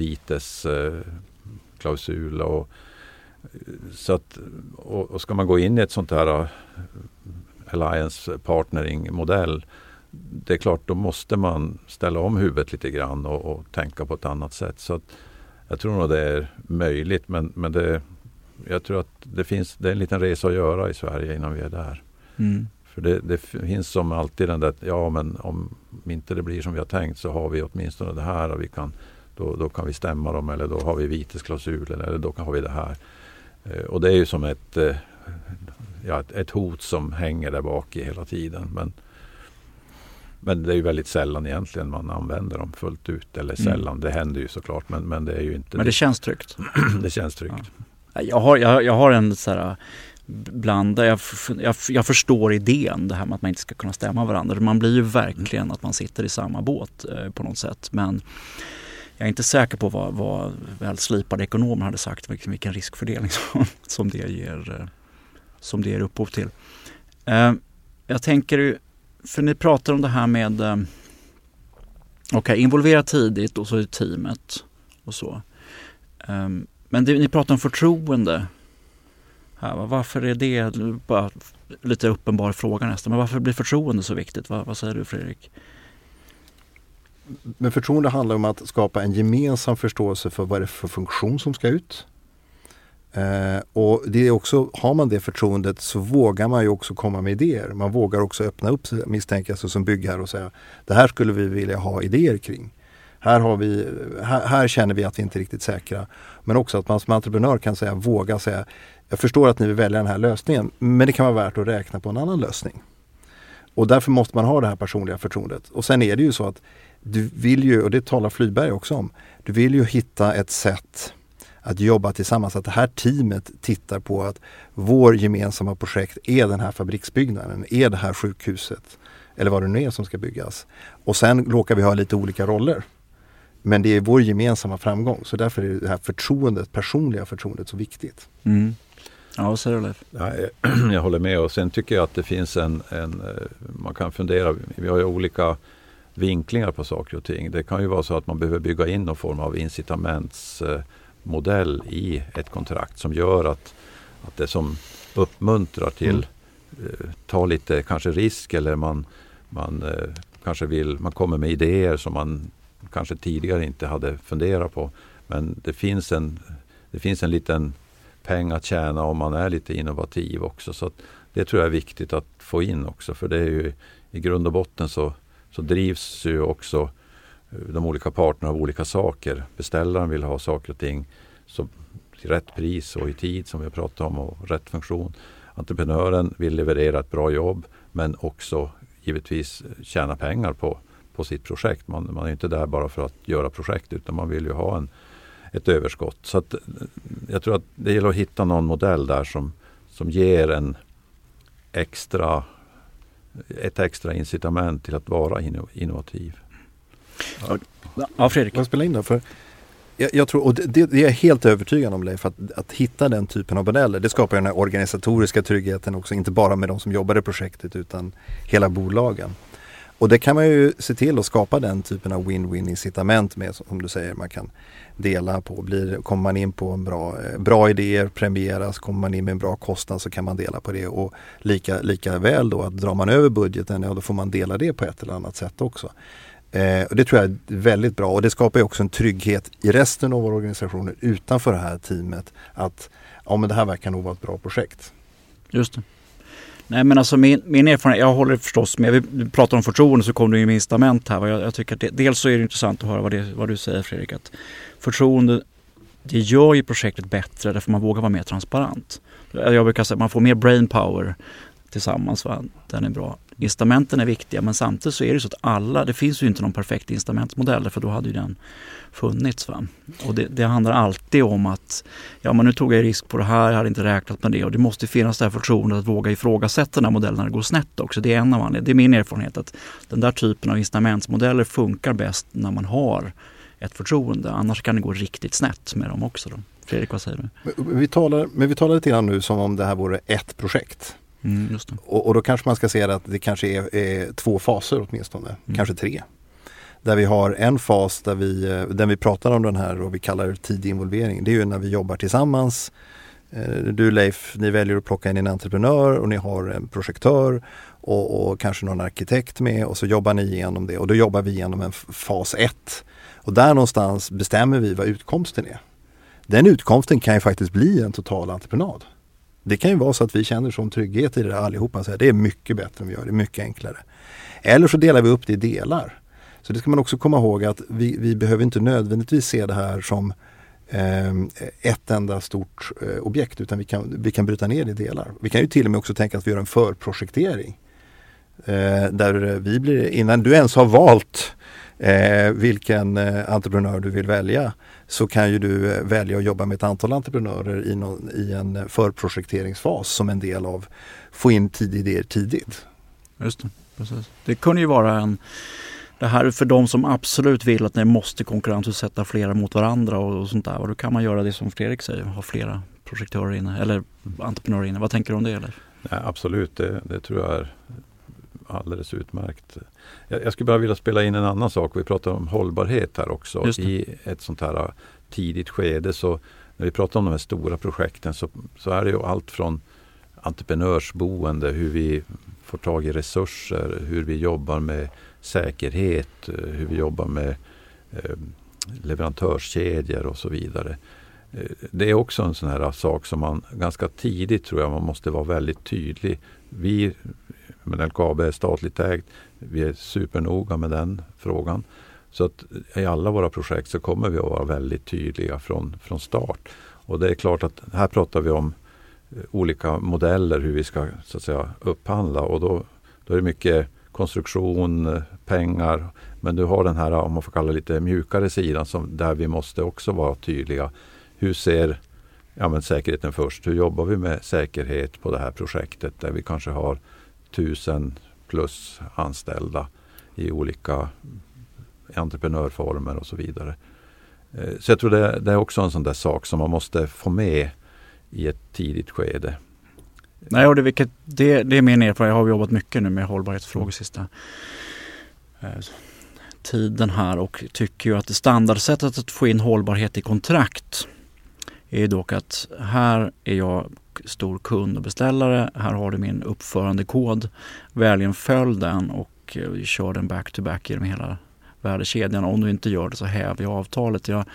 vitesklausul. Uh, och, så att, och, och ska man gå in i ett sånt här uh, alliance partnering-modell, det är klart, då måste man ställa om huvudet lite grann och, och tänka på ett annat sätt. Så att jag tror nog det är möjligt, men, men det, jag tror att det finns det är en liten resa att göra i Sverige innan vi är där. Mm. För det, det finns som alltid den där, ja men om inte det blir som vi har tänkt så har vi åtminstone det här och vi kan, då, då kan vi stämma dem, eller då har vi vitesklausulen, eller då kan vi det här. Eh, och det är ju som ett, eh, ja, ett, ett hot som hänger där bak i hela tiden. Men Men det är ju väldigt sällan egentligen man använder dem fullt ut. Eller sällan, mm. det händer ju såklart. Men, men det är ju inte... Men det, det känns tryggt. Det känns tryggt. Ja. Jag, har, jag, jag har en så här blanda... Jag, jag, jag förstår idén, det här med att man inte ska kunna stämma varandra. Man blir ju verkligen att man sitter i samma båt eh, på något sätt. Men jag är inte säker på vad, vad väl slipade ekonomer hade sagt. Vilken, vilken riskfördelning som, som, det ger, eh, som det ger upphov till. Eh, jag tänker ju... För ni pratar om det här med eh, okay, involvera tidigt och så i teamet och så. Um, men det, ni pratar om förtroende. Här, varför är det bara lite uppenbar fråga nästan. Men varför blir förtroende så viktigt? Vad, vad säger du, Fredrik? Men förtroende handlar om att skapa en gemensam förståelse för vad det är för funktion som ska ut. Eh, och det är också, har man det förtroendet så vågar man ju också komma med idéer. Man vågar också öppna upp sig, misstänka sig som byggherre och säga det här skulle vi vilja ha idéer kring. Här, har vi, här, här känner vi att vi inte är riktigt säkra. Men också att man som entreprenör kan säga, våga säga jag förstår att ni vill välja den här lösningen, men det kan vara värt att räkna på en annan lösning. Och därför måste man ha det här personliga förtroendet. Och sen är det ju så att du vill ju, och det talar Flyberg också om, du vill ju hitta ett sätt att jobba tillsammans, att det här teamet tittar på att vår gemensamma projekt är den här fabriksbyggnaden, är det här sjukhuset eller vad det nu är som ska byggas. Och sen råkar vi ha lite olika roller. Men det är vår gemensamma framgång, så därför är det här förtroendet, personliga förtroendet så viktigt. Mm. Ja, vad säger du, Leif? Ja, jag håller med, och sen tycker jag att det finns en, en man kan fundera, vi har ju olika vinklingar på saker och ting. Det kan ju vara så att man behöver bygga in någon form av incitamentsmodell i ett kontrakt som gör att, att det som uppmuntrar till mm. eh, ta lite kanske risk, eller man, man eh, kanske vill, man kommer med idéer som man kanske tidigare inte hade funderat på. Men det finns en, det finns en liten peng att tjäna om man är lite innovativ också. Så att det tror jag är viktigt att få in också. För det är ju i grund och botten så, så drivs ju också de olika parterna av olika saker. Beställaren vill ha saker och ting så till rätt pris och i tid som vi har pratat om, och rätt funktion. Entreprenören vill leverera ett bra jobb men också givetvis tjäna pengar på, på sitt projekt. Man, man är inte där bara för att göra projekt, utan man vill ju ha en, ett överskott. Så att, jag tror att det gäller att hitta någon modell där som, som ger en extra, ett extra incitament till att vara innovativ. Ja, ja Fredrik. Vad spelar in då? För jag, jag tror, och det, det är jag helt övertygad om, Leif, att, att hitta den typen av modeller, det skapar den här organisatoriska tryggheten också, inte bara med de som jobbar i projektet utan hela bolagen. Och det kan man ju se till att skapa den typen av win-win incitament med, som du säger, man kan dela på. Blir, kommer man in på en bra, bra idéer, premieras, kommer man in med en bra kostnad så kan man dela på det. Och lika, lika väl då att drar man över budgeten, ja, då får man dela det på ett eller annat sätt också. Eh, och det tror jag är väldigt bra, och det skapar ju också en trygghet i resten av våra organisationer utanför det här teamet att ja, men det här verkar nog vara ett bra projekt. Just det. Nej, men alltså min, min erfarenhet, jag håller förstås med, vi pratar om förtroende så kom det ju med incitament här. Jag, jag tycker att det, dels så är det intressant att höra vad, det, vad du säger, Fredrik, att förtroende, det gör ju projektet bättre därför man vågar vara mer transparent. Jag brukar säga att man får mer brain power tillsammans, va? Den är bra. Incitamenten är viktiga, men samtidigt så är det så att alla, det finns ju inte någon perfekt incitamentsmodell, för då hade ju den funnits. Va? Och det, det handlar alltid om att ja, men nu tog jag risk på det här, jag hade inte räknat med det, och det måste finnas det här förtroendet att våga ifrågasätta den här modellen när det går snett också. Det är en av anledningarna. Det är min erfarenhet att den där typen av incitamentsmodeller funkar bäst när man har ett förtroende, annars kan det gå riktigt snett med dem också. Då. Fredrik, vad säger du? Men vi talar, men vi talar lite grann nu som om det här vore ett projekt. Mm, just det. Och, och då kanske man ska se att det kanske är, är två faser åtminstone, mm. kanske tre. Där vi har en fas där vi, där vi pratar om den här och vi kallar det tidig involvering. Det är ju när vi jobbar tillsammans. Du, Leif, ni väljer att plocka in en entreprenör och ni har en projektör och, och kanske någon arkitekt med, och så jobbar ni igenom det, och då jobbar vi igenom en fas ett. Och där någonstans bestämmer vi vad utkomsten är. Den utkomsten kan ju faktiskt bli en total entreprenad. Det kan ju vara så att vi känner som trygghet i det allihopa. Så här, det är mycket bättre än vi gör, det är mycket enklare. Eller så delar vi upp det i delar. Så det ska man också komma ihåg att vi, vi behöver inte nödvändigtvis se det här som eh, ett enda stort eh, objekt, utan vi kan, vi kan bryta ner det i delar. Vi kan ju till och med också tänka att vi gör en förprojektering. Eh, där vi blir, innan du ens har valt eh, vilken eh, entreprenör du vill välja, så kan ju du eh, välja att jobba med ett antal entreprenörer i, någon, i en förprojekteringsfas som en del av få in tidiga idéer tidigt. Just det, precis. Det kunde ju vara en, det här för de som absolut vill att ni måste konkurrensutsätta flera mot varandra och, och sånt där. Och då kan man göra det som Fredrik säger, ha flera projektörer inne eller entreprenörer inne. Vad tänker du om det? Eller? Ja, absolut, det, det tror jag är alldeles utmärkt. Jag, jag skulle bara vilja spela in en annan sak. Vi pratar om hållbarhet här också. I ett sånt här tidigt skede, så när vi pratar om de här stora projekten så, så är det ju allt från entreprenörsboende, hur vi får tag i resurser, hur vi jobbar med säkerhet, hur vi jobbar med eh, leverantörskedjor och så vidare. Eh, det är också en sån här sak som man ganska tidigt, tror jag, man måste vara väldigt tydlig. Vi, men L K A B är statligt ägt, vi är supernoga med den frågan. Så att i alla våra projekt så kommer vi att vara väldigt tydliga från, från start. Och det är klart att här pratar vi om olika modeller hur vi ska, så att säga, upphandla, och då, då är det mycket konstruktion, pengar, men du har den här, om man får kalla det lite mjukare sidan, som där vi måste också vara tydliga. Hur ser ja, men säkerheten först? Hur jobbar vi med säkerhet på det här projektet där vi kanske har tusen plus anställda i olika entreprenörformer och så vidare. Så jag tror det, det är också en sån där sak som man måste få med i ett tidigt skede. Nej, och det, vilket, det, det är min erfarenhet. Jag har jobbat mycket nu med hållbarhetsfrågor sista eh, tiden här, och tycker ju att det standardsättet att få in hållbarhet i kontrakt är dock att här är jag stor kund och beställare. Här har du min uppförandekod. Väljen följ den och eh, kör den back to back genom hela värdekedjan. Om du inte gör det så häver jag avtalet. Jag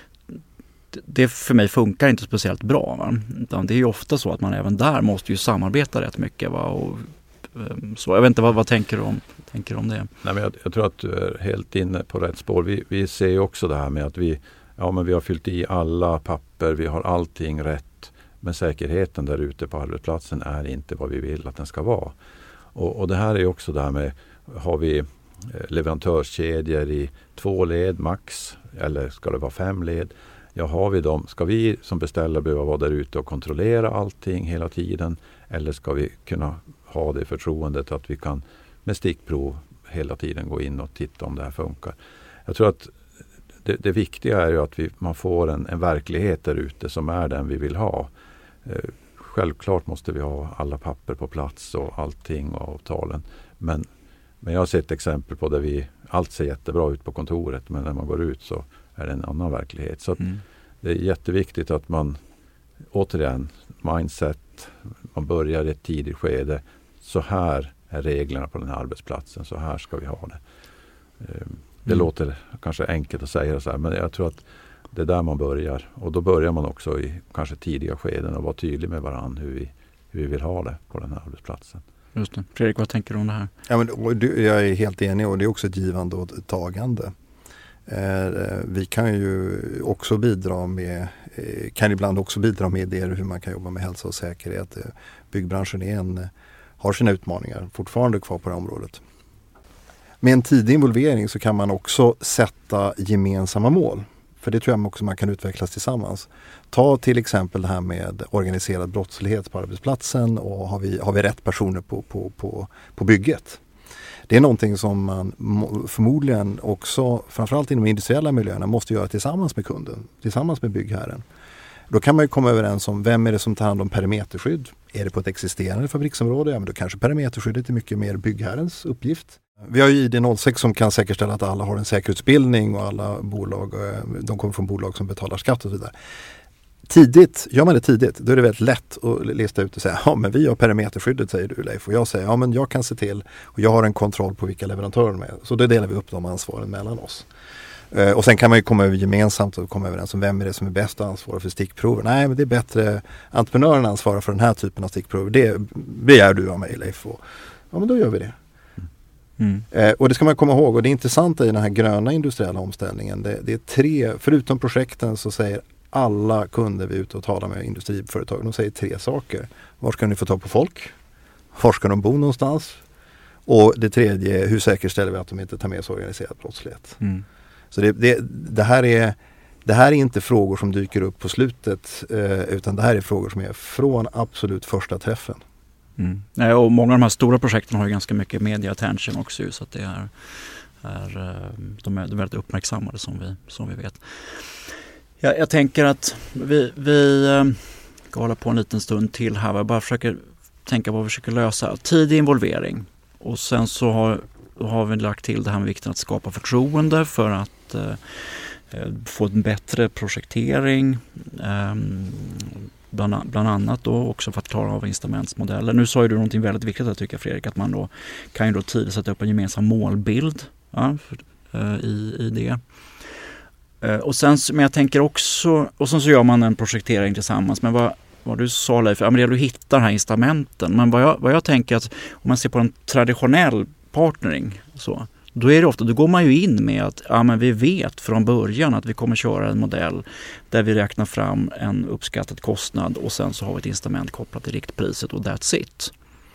Det för mig funkar inte speciellt bra. Va? Utan det är ju ofta så att man även där måste ju samarbeta rätt mycket. Va? Och, så. Jag vet inte, vad, vad tänker du om, tänker du om det? Nej, men jag, jag tror att du är helt inne på rätt spår. Vi, vi ser ju också det här med att vi, ja, men vi har fyllt i alla papper, vi har allting rätt. Men säkerheten där ute på arbetsplatsen är inte vad vi vill att den ska vara. Och, och det här är också det här med, har vi leverantörskedjor i två led max, eller ska det vara fem led? Ja, har vi dem? Ska vi som beställare behöva vara där ute och kontrollera allting hela tiden? Eller ska vi kunna ha det förtroendet att vi kan med stickprov hela tiden gå in och titta om det här funkar? Jag tror att det, det viktiga är ju att vi, man får en, en verklighet där ute som är den vi vill ha. Eh, självklart måste vi ha alla papper på plats och allting och avtalen. Men Men jag har sett exempel på där vi, allt ser jättebra ut på kontoret, men när man går ut så är det en annan verklighet. Så att mm. det är jätteviktigt att man, återigen, mindset, man börjar i ett tidigt skede. Så här är reglerna på den här arbetsplatsen, så här ska vi ha det. Det mm. låter kanske enkelt att säga så här, men jag tror att det är där man börjar. Och då börjar man också i kanske tidiga skeden och vara tydlig med varandra hur vi, hur vi vill ha det på den här arbetsplatsen. Just det. Fredrik, vad tänker du om det här? Ja, men, jag är helt enig, och det är också ett givande och ett tagande. Eh, vi kan ju också bidra med, eh, kan ibland också bidra med idéer hur man kan jobba med hälsa och säkerhet. Byggbranschen är en, har sina utmaningar fortfarande kvar på det området. Med en tidig involvering så kan man också sätta gemensamma mål. För det tror jag också man kan utvecklas tillsammans. Ta till exempel det här med organiserad brottslighet på arbetsplatsen, och har vi, har vi rätt personer på, på, på, på bygget. Det är någonting som man förmodligen också, framförallt inom industriella miljöerna, måste göra tillsammans med kunden, tillsammans med byggherren. Då kan man ju komma överens om vem är det som tar hand om perimeterskydd. Är det på ett existerande fabriksområde? Ja, men då kanske perimeterskyddet är mycket mer byggherrens uppgift. Vi har ju I D noll sex som kan säkerställa att alla har en säkerhetsutbildning, och alla bolag, de kommer från bolag som betalar skatt och så vidare. Tidigt, gör man det tidigt, då är det väldigt lätt att lista ut och säga, ja men vi har perimeterskyddet, säger du Leif, och jag säger, ja men jag kan se till, och jag har en kontroll på vilka leverantörer de är. Så då delar vi upp de ansvaren mellan oss. Och sen kan man ju komma över gemensamt och komma överens om vem är det som är bäst att ansvara för stickprover. Nej, men det är bättre entreprenören ansvarar för den här typen av stickprover. Det begär du av mig, Leif. Och, ja, men då gör vi det. Mm. Eh, och det ska man komma ihåg, och det intressanta i den här gröna industriella omställningen, det, det är tre, förutom projekten så säger alla kunder vi är ute och talar med industriföretag, de säger tre saker. Var ska ni få tag på folk? Var ska de bo någonstans? Och det tredje, hur säkerställer vi att de inte tar med sig organiserad brottslighet? Mm. Så det, det, det, här är, det här är inte frågor som dyker upp på slutet, eh, utan det här är frågor som är från absolut första träffen. Mm. Nej, och många av de här stora projekten har ju ganska mycket media attention också, så att det är, är, de är väldigt uppmärksammade som vi, som vi vet. Jag, jag tänker att vi, vi ska hålla på en liten stund till här. Jag bara försöker tänka vad vi försöker lösa. Tidig involvering, och sen så har, har vi lagt till det här med vikten att skapa förtroende för att eh, få en bättre projektering. Eh, Bland, bland annat då också för att klara av incitamentsmodeller. Nu sa ju du någonting väldigt viktigt, jag tycker Fredrik, att man då kan ju då tidigt sätta upp en gemensam målbild, ja, för, uh, i, i det. Uh, och sen, men jag tänker också, och sen så gör man en projektering tillsammans. Men vad, vad du sa Leif, ja, men det är att du hittar den här incitamenten. Men vad jag, vad jag tänker att om man ser på en traditionell partnering så, då är det ofta, då går man ju in med att ja, men vi vet från början att vi kommer köra en modell där vi räknar fram en uppskattad kostnad, och sen så har vi ett incitament kopplat till riktpriset, och that's it.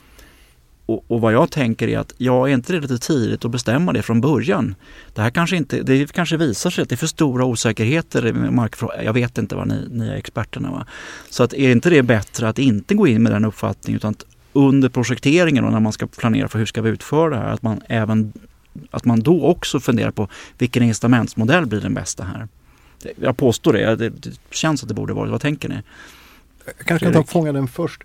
Och, och vad jag tänker är att ja, är inte det lite tidigt att bestämma det från början? Det här kanske inte, det kanske visar sig att det är för stora osäkerheter med markfrågor. Jag vet inte vad ni, ni är experterna, va? Så att är inte det bättre att inte gå in med den uppfattningen, utan att under projekteringen och när man ska planera för hur ska vi utföra det här, att man även att man då också funderar på vilken incitamentsmodell blir den bästa här. Jag påstår det, det, det känns att det borde vara. Vad tänker ni? Jag kanske kan ta fånga den först.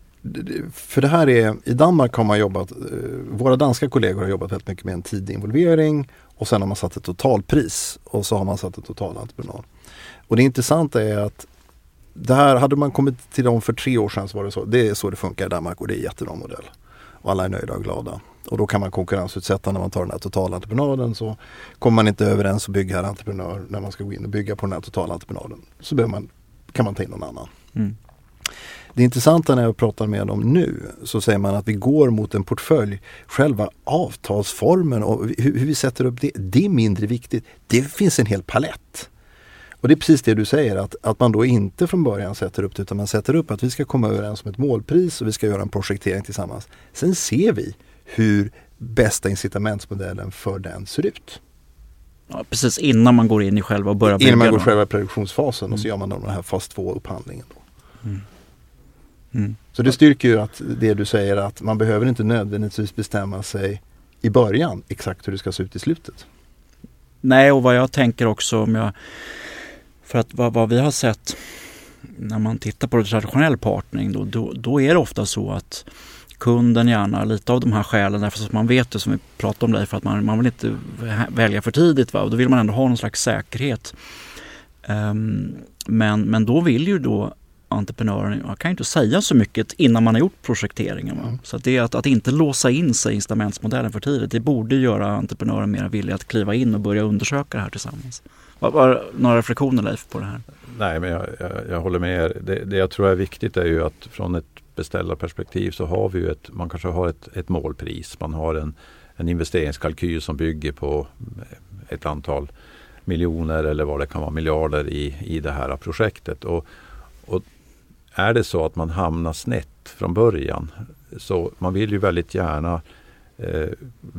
För det här är, i Danmark har man jobbat, våra danska kollegor har jobbat väldigt mycket med en tidig involvering, och sen har man satt ett totalpris, och så har man satt ett totalentreprenad. Och det intressanta är att det här hade man kommit till dem för tre år sedan, så var det så. Det är så det funkar i Danmark, och det är en jättebra modell. Och alla är nöjda och glada. Och då kan man konkurrensutsätta när man tar den här totalentreprenaden, så kommer man inte överens som byggherreentreprenör när man ska gå in och bygga på den här totalentreprenaden. Så behöver man, kan man ta in någon annan. Mm. Det intressanta när jag pratar med dem nu, så säger man att vi går mot en portfölj. Själva avtalsformen och hur, hur vi sätter upp det, det är mindre viktigt. Det finns en hel palett. Och det är precis det du säger, att, att man då inte från början sätter upp det, utan man sätter upp att vi ska komma överens om ett målpris och vi ska göra en projektering tillsammans. Sen ser vi hur bästa incitamentsmodellen för den ser ut. Ja, precis innan man går in i själva och börjar bygga. Innan man går i själva produktionsfasen, mm. och så gör man den här fas två-upphandlingen. Då. Mm. Mm. Så det styrker ju att det du säger, att man behöver inte nödvändigtvis bestämma sig i början exakt hur det ska se ut i slutet. Nej, och vad jag tänker också, om jag, för att vad, vad vi har sett när man tittar på traditionell partnering, då, då, då är det ofta så att kunden gärna lite av de här skälen, därför att man vet det som vi pratade om det, för att man, man vill inte välja för tidigt, va? Och då vill man ändå ha någon slags säkerhet. Um, men, men då vill ju då entreprenören, man kan ju inte säga så mycket innan man har gjort projekteringen. Va? Mm. Så att det är att, att inte låsa in sig i incitamentsmodellen för tidigt, det borde göra entreprenören mer villig att kliva in och börja undersöka det här tillsammans. Var, var några reflektioner, Leif, på det här? Nej, men jag, jag, jag håller med er. Det, det jag tror är viktigt är ju att från ett beställarperspektiv så har vi ju ett, man kanske har ett, ett målpris. Man har en, en investeringskalkyl som bygger på ett antal miljoner eller vad det kan vara, miljarder i, i det här projektet. Och, och är det så att man hamnar snett från början, så man vill ju väldigt gärna eh,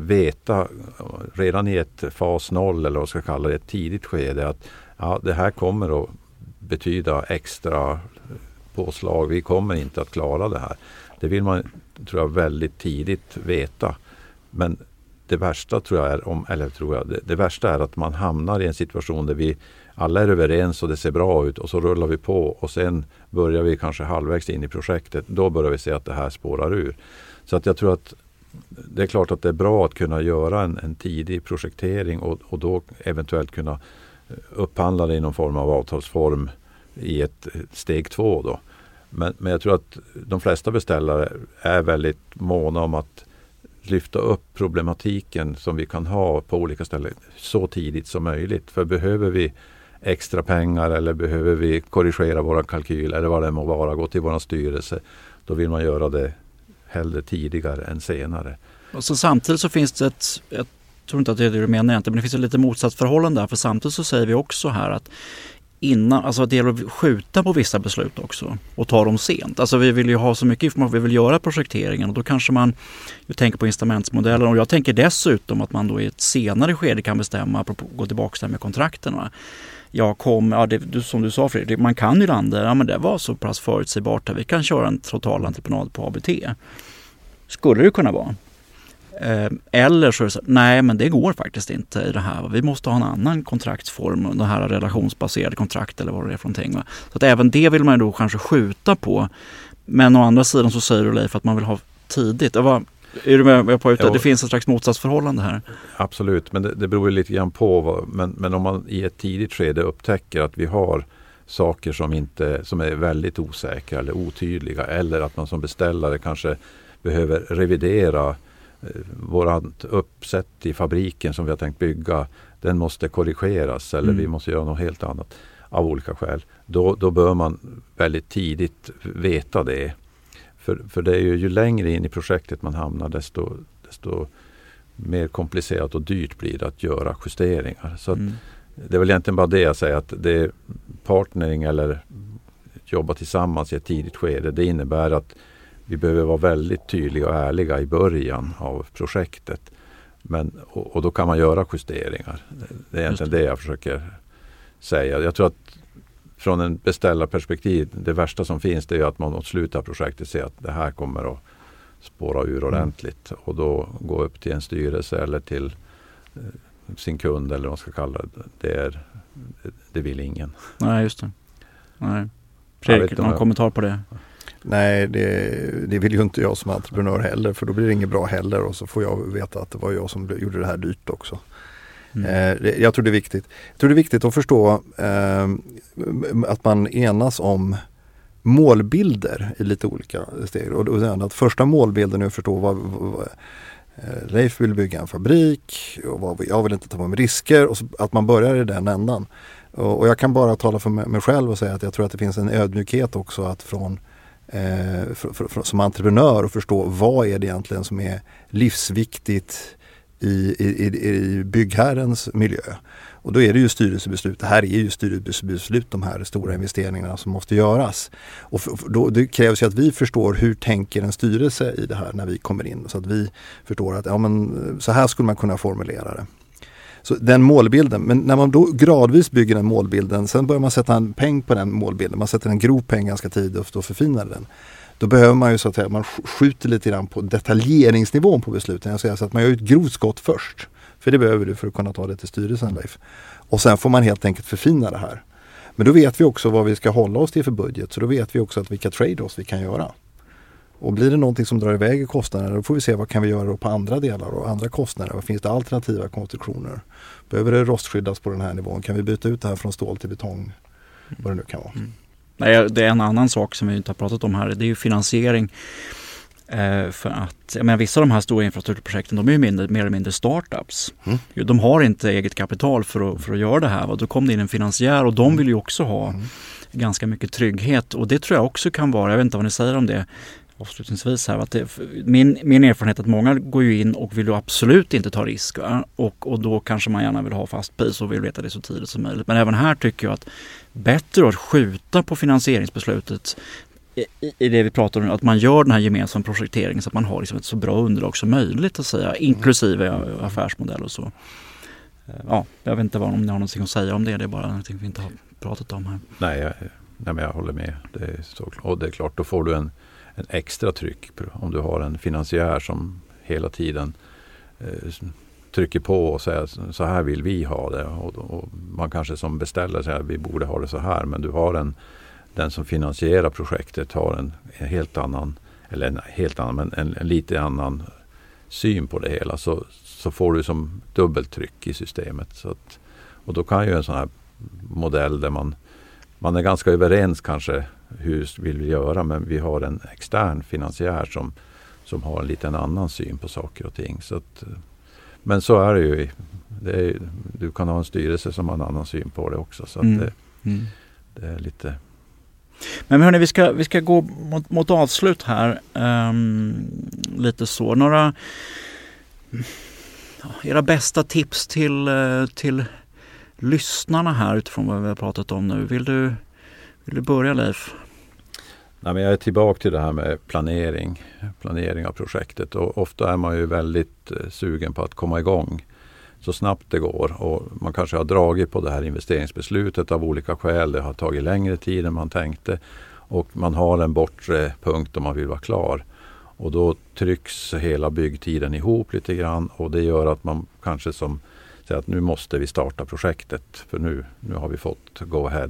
veta redan i ett fas noll, eller vad man ska kalla det, ett tidigt skede, att ja, det här kommer att betyda extra påslag. Vi kommer inte att klara det här. Det vill man, tror jag, väldigt tidigt veta. Men det värsta tror jag är, om, eller tror jag, det, det värsta är att man hamnar i en situation där vi alla är överens och det ser bra ut, och så rullar vi på och sen börjar vi kanske halvvägs in i projektet. Då börjar vi se att det här spårar ur. Så att jag tror att det är klart att det är bra att kunna göra en, en tidig projektering och, och då eventuellt kunna upphandla det i någon form av avtalsform i ett steg två då. Men, men jag tror att de flesta beställare är väldigt måna om att lyfta upp problematiken som vi kan ha på olika ställen så tidigt som möjligt. För behöver vi extra pengar eller behöver vi korrigera våra kalkyl eller vad det må vara, gå till vår styrelse, då vill man göra det hellre tidigare än senare. Och så samtidigt så finns det ett, jag tror inte att det är det du menar egentligen, men det finns ett lite motsatt förhållande där, för samtidigt så säger vi också här att innan, alltså det gäller att skjuta på vissa beslut också och ta dem sent. Alltså vi vill ju ha så mycket information, vi vill göra projekteringen, och då kanske man ju tänker på incitamentsmodellen, och jag tänker dessutom att man då i ett senare skede kan bestämma, apropå, gå tillbaka där med kontrakten. Va? Jag kom, ja, det, som du sa Fredrik, man kan ju landa, ja men det var så pass förutsägbart att vi kan köra en total entreprenad på A B T. Skulle det kunna vara. Eller så är det så, nej men det går faktiskt inte i det här. Vi måste ha en annan kontraktsform, den här relationsbaserade kontrakt eller vad det är för någonting. Va? Så att även det vill man då kanske skjuta på. Men å andra sidan så säger du, Leif, att man vill ha tidigt. Var, är du med på att det finns ett slags motsatsförhållande här? Absolut, men det, det beror lite grann på. Vad, men, men om man i ett tidigt skede upptäcker att vi har saker som, inte, som är väldigt osäkra eller otydliga, eller att man som beställare kanske behöver revidera vårat uppsätt i fabriken som vi har tänkt bygga, den måste korrigeras eller mm. vi måste göra något helt annat av olika skäl. Då, då bör man väldigt tidigt veta det. För, för det är ju, ju längre in i projektet man hamnar, desto, desto mer komplicerat och dyrt blir det att göra justeringar. Så att, mm. det är väl egentligen bara det jag säger, att det är partnering eller jobba tillsammans i ett tidigt skede. Det innebär att vi behöver vara väldigt tydliga och ärliga i början av projektet. Men, och, och då kan man göra justeringar. Det är egentligen det. det jag försöker säga. Jag tror att från en beställarperspektiv, det värsta som finns, det är att man mot slutet av projektet ser att det här kommer att spåra ur ordentligt. Mm. Och då gå upp till en styrelse eller till eh, sin kund eller vad man ska kalla det. Det, är, det, det vill ingen. Nej, just det. Nej. Fredrik, någon jag... kommentar på det? Nej, det, det vill ju inte jag som entreprenör heller, för då blir det inget bra heller, och så får jag veta att det var jag som gjorde det här dyrt också. Mm. Eh, det, jag tror det är viktigt. Jag tror det är viktigt att förstå eh, att man enas om målbilder i lite olika steg. Och, och att första målbilden är att förstå vad, vad, vad eh, Leif vill bygga en fabrik och vad, jag vill inte ta på mig risker, och så, att man börjar i den ändan. Och, och jag kan bara tala för mig själv och säga att jag tror att det finns en ödmjukhet också att från Eh, för, för, för, som entreprenör och förstå vad är det egentligen som är livsviktigt i, i, i, i byggherrens miljö. Och då är det ju styrelsebeslut. Det här är ju styrelsebeslut, de här stora investeringarna som måste göras. Och för, då, det krävs ju att vi förstår hur tänker en styrelse i det här när vi kommer in. Så att vi förstår att ja, men, så här skulle man kunna formulera det. Så den målbilden, men när man då gradvis bygger den målbilden, sen börjar man sätta en peng på den målbilden, man sätter en grov peng ganska tidigt och förfinar den. Då behöver man ju så att säga, man skjuter lite grann på detaljeringsnivån på besluten. Jag säger så att man gör ett grovt skott först, för det behöver du för att kunna ta det till styrelsen, Leif. Och sen får man helt enkelt förfina det här. Men då vet vi också vad vi ska hålla oss till för budget, så då vet vi också att vilka trade-offs vi kan göra. Och blir det någonting som drar iväg i kostnaderna, då får vi se vad kan vi göra på andra delar och andra kostnader. Vad finns det alternativa konstruktioner? Behöver det rostskyddas på den här nivån? Kan vi byta ut det här från stål till betong? Vad det nu kan vara. Mm. Nej, det är en annan sak som vi inte har pratat om här. Det är ju finansiering. Eh, för att jag menar, vissa av de här stora infrastrukturprojekten, de är ju mindre, mer eller mindre startups. Mm. De har inte eget kapital för att, för att göra det här. Va? Då kom det in en finansiär och de vill ju också ha mm. ganska mycket trygghet. Och det tror jag också kan vara, jag vet inte vad ni säger om det avslutningsvis här. Att det, min, min erfarenhet är att många går ju in och vill ju absolut inte ta risk. Och, och då kanske man gärna vill ha fast pris och vill veta det så tidigt som möjligt. Men även här tycker jag att bättre att skjuta på finansieringsbeslutet i, i det vi pratar om, att man gör den här gemensamma projekteringen så att man har liksom ett så bra underlag som möjligt att säga, inklusive mm. affärsmodell och så. Ja, jag vet inte vad, om ni har någonting att säga om det, det är bara någonting vi inte har pratat om här. Nej, jag, nej men jag håller med. Det är så, och det är klart, då får du en en extra tryck om du har en finansiär som hela tiden eh, trycker på och säger så här vill vi ha det, och, och man kanske som beställare säger vi borde ha det så här, men du har en, den som finansierar projektet har en, en helt annan, eller en helt annan, men en, en lite annan syn på det hela, så, så får du som dubbeltryck i systemet. Så att, och då kan ju en sån här modell där man, man är ganska överens kanske hur vill vi göra, men vi har en extern finansiär som, som har en liten annan syn på saker och ting. Så att, men så är det ju. Det är, du kan ha en styrelse som har en annan syn på det också. Så att mm. det, mm. det är lite... Men hörni, vi ska, vi ska gå mot, mot avslut här. Um, lite så. Några ja, era bästa tips till, till lyssnarna här utifrån vad vi har pratat om nu. Vill du Vill du börja, Leif? Nej, men jag är tillbaka till det här med planering. Planering av projektet. Och ofta är man ju väldigt eh, sugen på att komma igång så snabbt det går. Och man kanske har dragit på det här investeringsbeslutet av olika skäl. Det har tagit längre tid än man tänkte. Och man har en bortre punkt om man vill vara klar. Och då trycks hela byggtiden ihop lite grann. Och det gör att man kanske som säger att nu måste vi starta projektet. För nu, nu har vi fått go ahead.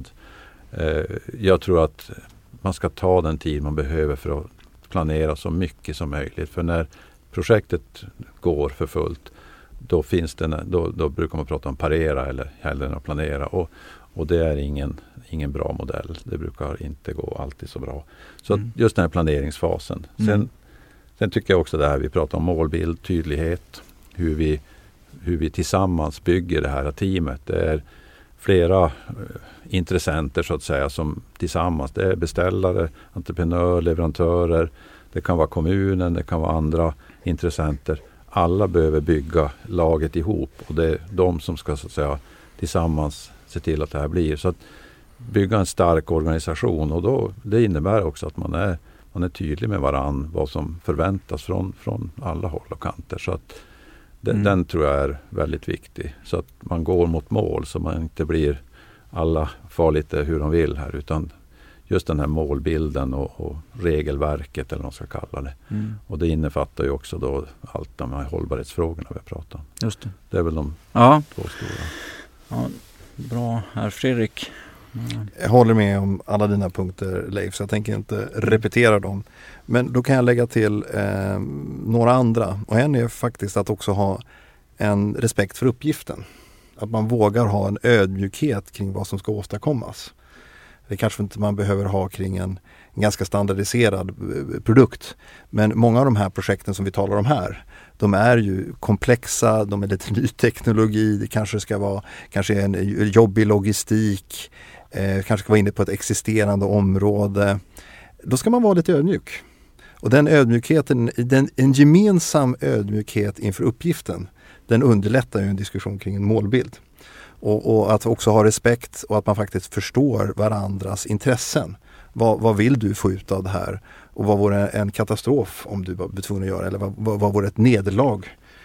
Jag tror att man ska ta den tid man behöver för att planera så mycket som möjligt. För när projektet går för fullt, då, finns det, då, då brukar man prata om parera eller hellre än att planera. Och, och det är ingen, ingen bra modell. Det brukar inte gå alltid så bra. Så mm. just den här planeringsfasen. Sen, mm. sen tycker jag också det här vi pratar om målbild, tydlighet. Hur vi, hur vi tillsammans bygger det här teamet. Det är flera eh, intressenter så att säga som tillsammans, det är beställare, entreprenörer, leverantörer, det kan vara kommunen, det kan vara andra intressenter. Alla behöver bygga laget ihop och det är de som ska så att säga tillsammans se till att det här blir. Så att bygga en stark organisation, och då, det innebär också att man är, man är tydlig med varann vad som förväntas från, från alla håll och kanter. Så att den, mm. den tror jag är väldigt viktig. Så att man går mot mål så man inte blir alla far lite hur de vill här, utan just den här målbilden och, och regelverket eller vad man ska kalla det. Mm. Och det innefattar ju också då allt de här hållbarhetsfrågorna vi pratar om. Just det. Det är väl de ja. två stora. Ja, bra här, Fredrik. Mm. Jag håller med om alla dina punkter, Leif, så jag tänker inte repetera dem. Men då kan jag lägga till eh, några andra. Och en är faktiskt att också ha en respekt för uppgiften. Att man vågar ha en ödmjukhet kring vad som ska åstadkommas. Det kanske inte man behöver ha kring en, en ganska standardiserad produkt. Men många av de här projekten som vi talar om här, de är ju komplexa, de är lite ny teknologi, det kanske ska vara kanske en jobbig logistik, eh, kanske ska vara inne på ett existerande område. Då ska man vara lite ödmjuk. Och den ödmjukheten, den, en gemensam ödmjukhet inför uppgiften, den underlättar ju en diskussion kring en målbild. Och, och att också ha respekt och att man faktiskt förstår varandras intressen. Vad, vad vill du få ut av det här? Och vad vore en katastrof om du var tvungen att göra? Eller vad, vad, vad vore ett nederlag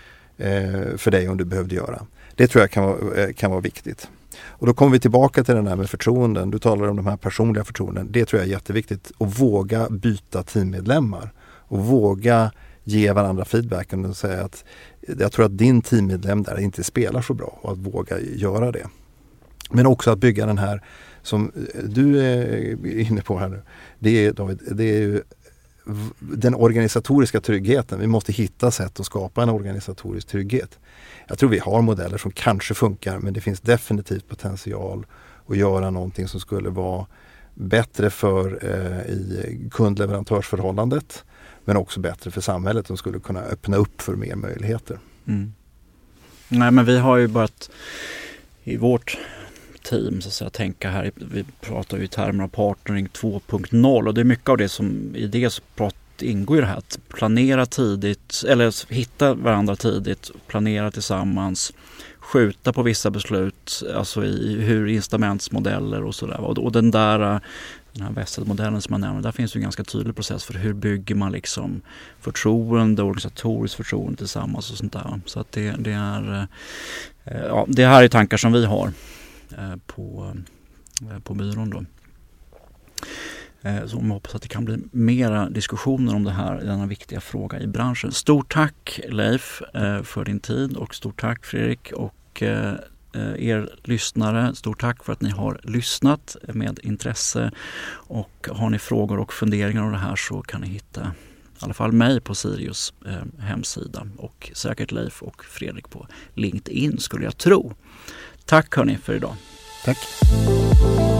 eh, för dig om du behövde göra? Det tror jag kan vara, kan vara viktigt. Och då kommer vi tillbaka till den här med förtroenden. Du talar om de här personliga förtroenden. Det tror jag är jätteviktigt. Att våga byta teammedlemmar. Och våga ge varandra feedbacken och säga att jag tror att din teammedlem där inte spelar så bra, och att våga göra det. Men också att bygga den här som du är inne på här nu. Det är, David, det är ju den organisatoriska tryggheten. Vi måste hitta sätt att skapa en organisatorisk trygghet. Jag tror vi har modeller som kanske funkar, men det finns definitivt potential att göra någonting som skulle vara bättre för eh, i kundleverantörsförhållandet, men också bättre för samhället som skulle kunna öppna upp för mer möjligheter. Mm. Nej, men vi har ju börjat i vårt team så att säga, tänka här, vi pratar ju i termer av partnering två punkt noll, och det är mycket av det som i det så prat, ingår ju det här att planera tidigt, eller hitta varandra tidigt, planera tillsammans, skjuta på vissa beslut, alltså i hur incitamentsmodeller och sådär. Och, och den där den här Vested-modellen som man nämner, där finns ju en ganska tydlig process för hur bygger man liksom förtroende, organisatoriskt förtroende tillsammans och sånt där. Så att det, det är ja, det här är tankar som vi har på, på byrån då. Så jag hoppas att det kan bli mera diskussioner om det här, denna viktiga fråga i branschen. Stort tack Leif för din tid, och stort tack Fredrik och er lyssnare. Stort tack för att ni har lyssnat med intresse, och har ni frågor och funderingar om det här så kan ni hitta i alla fall mig på Sirius hemsida, och säkert Leif och Fredrik på LinkedIn skulle jag tro. Tack hörni för idag. Tack.